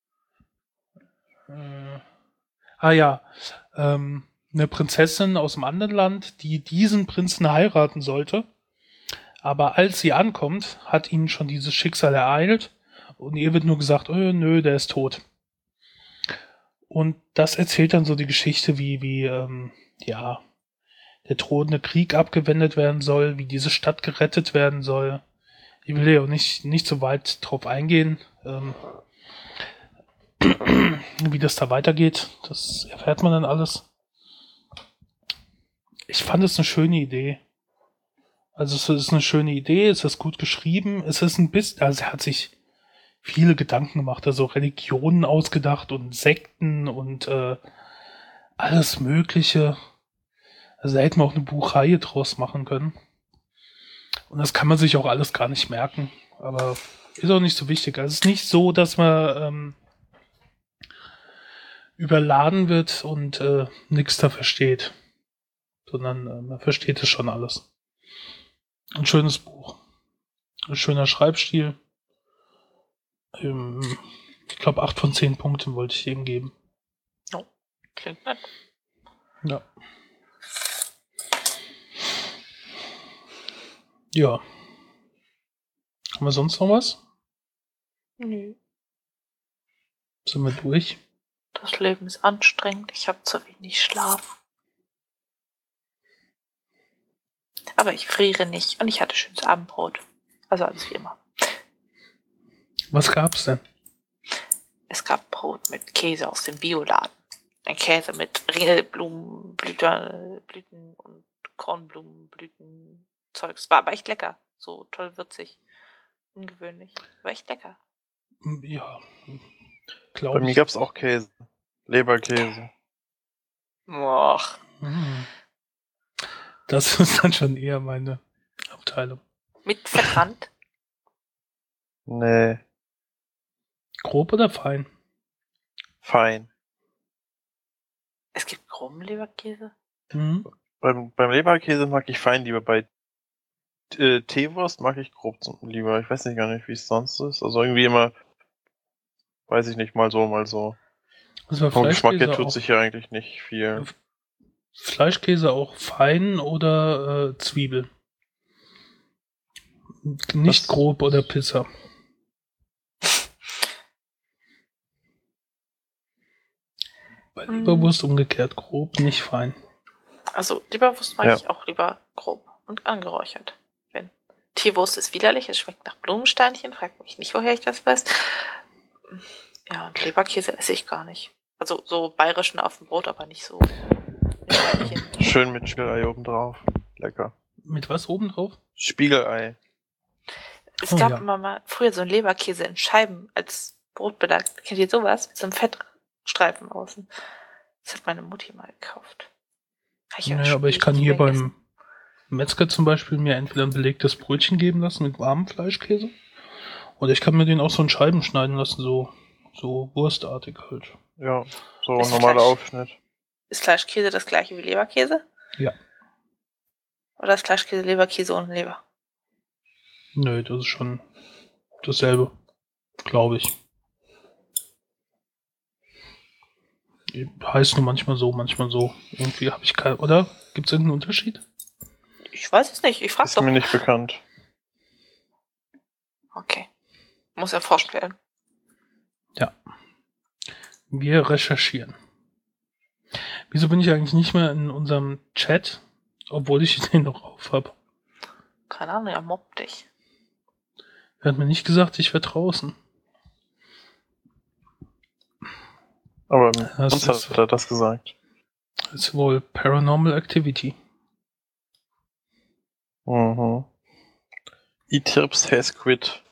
S1: ah ja, ähm, eine Prinzessin aus einem anderen Land, die diesen Prinzen heiraten sollte. Aber als sie ankommt, hat ihnen schon dieses Schicksal ereilt und ihr wird nur gesagt, oh, nö, der ist tot. Und das erzählt dann so die Geschichte, wie, wie, ähm, ja, der drohende Krieg abgewendet werden soll, wie diese Stadt gerettet werden soll. Ich will ja auch nicht, nicht so weit drauf eingehen, ähm, wie das da weitergeht. Das erfährt man dann alles. Ich fand es eine schöne Idee. Also es ist eine schöne Idee, es ist gut geschrieben, es ist ein bisschen, also er hat sich viele Gedanken gemacht, also Religionen ausgedacht und Sekten und äh, alles Mögliche. Also da hätten wir auch eine Buchreihe draus machen können. Und das kann man sich auch alles gar nicht merken, aber ist auch nicht so wichtig. Also es ist nicht so, dass man ähm, überladen wird und äh, nichts da versteht, sondern äh, man versteht es schon alles. Ein schönes Buch. Ein schöner Schreibstil. Ähm, Ich glaube, acht von zehn Punkten wollte ich ihm geben.
S2: Oh, klingt nett.
S1: Ja. Ja. Haben wir sonst noch was?
S2: Nö.
S1: Sind wir durch?
S2: Das Leben ist anstrengend. Ich habe zu wenig Schlaf. Aber ich friere nicht und ich hatte schönes Abendbrot. Also alles wie immer.
S1: Was gab's denn?
S2: Es gab Brot mit Käse aus dem Bioladen. Ein Käse mit Ringelblumen, Blüten, Blüten und Kornblumenblüten. Zeugs. War aber echt lecker. So toll würzig. Ungewöhnlich. War echt lecker.
S1: Ja.
S3: Bei
S1: Glaube
S3: mir
S1: ich.
S3: gab's auch Käse. Leberkäse.
S2: Och.
S1: Hm. Das ist dann schon eher meine Abteilung.
S2: Mit Fettrand.
S3: Nee,
S1: Grob oder fein?
S3: fein.
S2: Es gibt groben Leberkäse.
S1: Hm.
S3: Beim, beim Leberkäse mag ich fein lieber. Bei äh, Teewurst mag ich grob zum, lieber. Ich weiß nicht gar nicht, wie es sonst ist. Also irgendwie immer, weiß ich nicht, mal so, mal so.
S1: Also bei
S3: Vom Geschmack her
S1: Fleischkäse
S3: tut
S1: auch,
S3: sich ja eigentlich nicht viel.
S1: Fleischkäse auch fein oder äh, Zwiebel? Nicht
S3: Das-
S1: grob oder Pizza. Bei
S2: Hm.
S1: Leberwurst umgekehrt grob, nicht fein.
S2: Also Leberwurst mag
S3: Ja.
S2: ich auch lieber grob und angeräuchert. Wenn Teewurst ist widerlich, es schmeckt nach Blumensteinchen, fragt mich nicht, woher ich das weiß. Ja, und Leberkäse esse ich gar nicht. Also so bayerischen auf dem Brot, aber nicht so. mit Hähnchen.
S3: Schön mit Spiegelei oben drauf. Lecker.
S1: Mit was oben drauf?
S3: Spiegelei.
S2: Es
S1: Oh,
S2: gab
S1: ja.
S2: immer mal früher so einen Leberkäse in Scheiben als Brotbelag. Kennt ihr sowas? Mit so einem Fettstreifen außen. Das hat meine Mutti mal gekauft. Hab ich
S1: Naja,
S2: schon
S1: aber ich
S2: ewig
S1: kann
S2: nicht
S1: hier
S2: mehr gegessen.
S1: beim Metzger zum Beispiel mir entweder ein belegtes Brötchen geben lassen mit warmem Fleischkäse oder ich kann mir den auch so in Scheiben schneiden lassen, so, so wurstartig halt.
S3: Ja, so
S2: Ist
S3: normaler
S2: Fleisch.
S3: Aufschnitt.
S2: Ist Fleischkäse das gleiche wie Leberkäse?
S1: Ja.
S2: Oder ist Fleischkäse Leberkäse ohne Leber?
S1: Nö, das ist schon dasselbe, glaube ich. Heißt nur manchmal so, manchmal so. Irgendwie habe ich kein. Oder? Gibt es irgendeinen Unterschied?
S2: Ich weiß es nicht. Ich frage
S3: Ist
S2: doch.
S3: mir nicht bekannt.
S2: Okay. Muss erforscht werden.
S1: Ja. Wir recherchieren. Wieso bin ich eigentlich nicht mehr in unserem Chat, obwohl ich den noch auf habe?
S2: Keine Ahnung, er mobbt dich.
S1: Er hat mir nicht gesagt, ich wäre draußen.
S3: Aber
S1: Das
S3: uns
S1: ist-
S3: hat er das gesagt.
S1: Das ist wohl Paranormal Activity.
S3: Mhm. E-Tips has quit.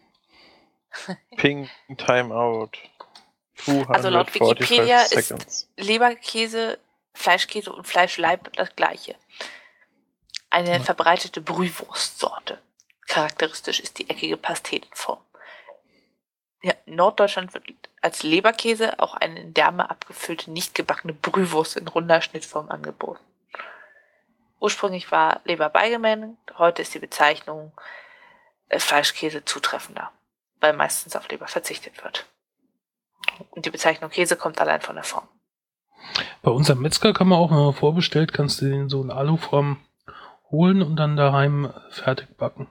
S3: Ping Timeout.
S2: Also laut Wikipedia ist-
S3: seconds.
S2: Leberkäse, Fleischkäse und Fleischleib das gleiche. Eine
S1: Ja.
S2: verbreitete Brühwurstsorte. Charakteristisch ist die eckige Pastetenform. Ja, in Norddeutschland wird als Leberkäse auch eine in Därme abgefüllte, nicht gebackene Brühwurst in runder Schnittform angeboten. Ursprünglich war Leber beigemengt, heute ist die Bezeichnung äh, Fleischkäse zutreffender, weil meistens auf Leber verzichtet wird. Und die Bezeichnung Käse kommt allein von der Form.
S1: Bei unserem Metzger kann man auch, wenn man vorbestellt, kannst du den so in Aluform holen und dann daheim äh, fertig backen.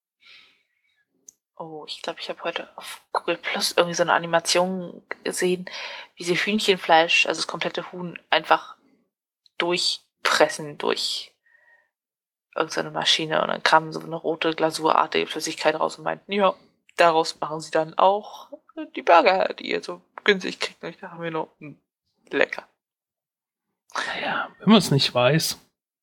S2: Oh, ich glaube, ich habe heute auf Google Plus irgendwie so eine Animation gesehen, wie sie Hühnchenfleisch, also das komplette Huhn, einfach durchpressen durch irgendeine Maschine und dann kam so eine rote glasurartige Flüssigkeit raus und meinten, ja, daraus machen sie dann auch die Burger, die ihr so günstig kriegt. Und ich dachte mir nur, hm, lecker.
S1: Naja, wenn man es nicht weiß.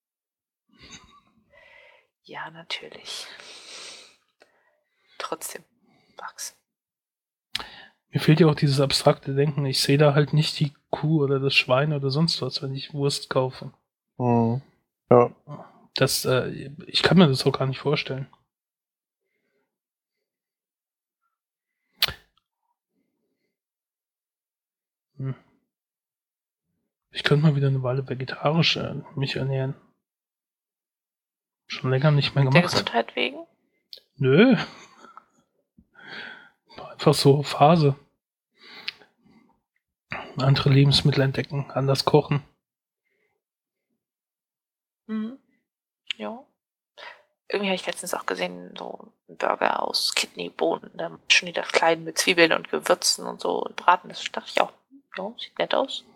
S2: Ja, natürlich. Trotzdem, Bugs.
S1: Mir fehlt ja auch dieses abstrakte Denken. Ich sehe da halt nicht die Kuh oder das Schwein oder sonst was, wenn ich Wurst kaufe.
S3: Mhm. Ja.
S1: Das, äh, ich kann mir das auch gar nicht vorstellen. Hm. Ich könnte mal wieder eine Weile vegetarisch äh, mich ernähren. Schon länger nicht mehr
S2: Der
S1: gemacht.
S2: Gesundheit wegen?
S1: Nö. War einfach so Phase. andere Lebensmittel entdecken, anders kochen.
S2: Mhm. Ja. Irgendwie habe ich letztens auch gesehen, so ein Burger aus Kidneybohnen. Da mischen die das klein mit Zwiebeln und Gewürzen und so und braten. Das dachte ich auch, ja, sieht nett aus.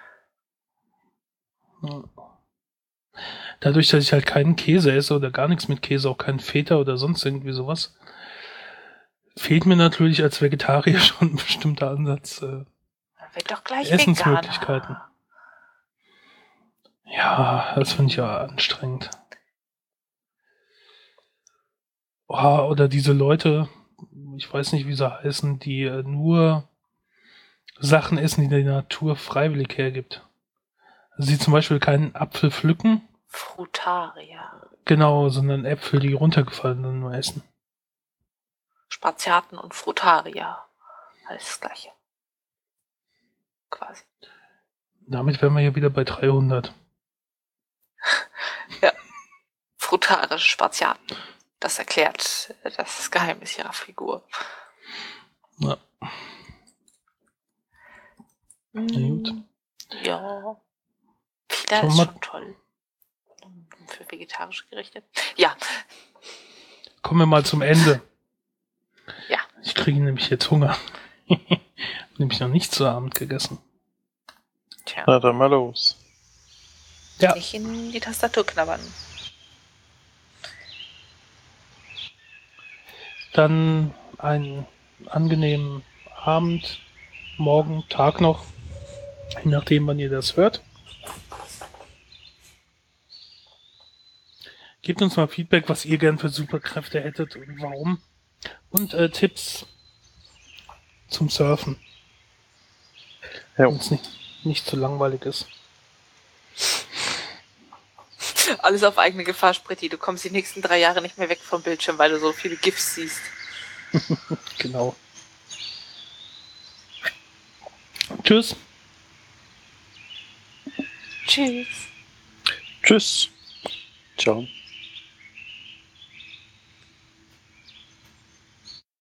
S1: Ja. Dadurch, dass ich halt keinen Käse esse oder gar nichts mit Käse, auch keinen Feta oder sonst irgendwie sowas, fehlt mir natürlich als Vegetarier schon ein bestimmter Ansatz. Äh,
S2: Dann wird doch gleich
S1: Essensmöglichkeiten.
S2: Veganer.
S1: ja, das finde ich ja anstrengend. Oh, oder diese Leute, ich weiß nicht, wie sie heißen, die äh, nur Sachen essen, die die Natur freiwillig hergibt. Also sie zum Beispiel keinen Apfel pflücken,
S2: Frutarier.
S1: genau, sondern Äpfel, die runtergefallen sind, nur essen.
S2: Spaziaten und Frutarier. Alles das Gleiche. Quasi.
S1: Damit wären wir ja wieder bei dreihundert.
S2: Frutarische Spaziaten. Das erklärt äh, das Geheimnis ihrer Figur.
S1: Ja. Na gut.
S2: Mm, Ja. Fida
S1: Schauen
S2: ist
S1: wir-
S2: schon toll. Für vegetarische Gerichte. Ja.
S1: Kommen wir mal zum Ende.
S2: Ja.
S1: Ich kriege nämlich jetzt Hunger. Nämlich noch nicht zu Abend gegessen.
S2: Tja.
S3: Na dann mal los.
S1: Ja.
S2: Nicht in die Tastatur knabbern.
S1: Dann einen angenehmen Abend, Morgen, Tag noch, je nachdem, wann ihr das hört. Gebt uns mal Feedback, was ihr gern für Superkräfte hättet und warum. Und äh, Tipps zum Surfen,
S3: Ja.
S1: wenn es nicht, nicht zu langweilig ist.
S2: Alles auf eigene Gefahr, Spritti. Du kommst die nächsten drei Jahre nicht mehr weg vom Bildschirm, weil du so viele GIFs siehst.
S1: Genau. Tschüss.
S2: Tschüss.
S3: Tschüss.
S4: Ciao.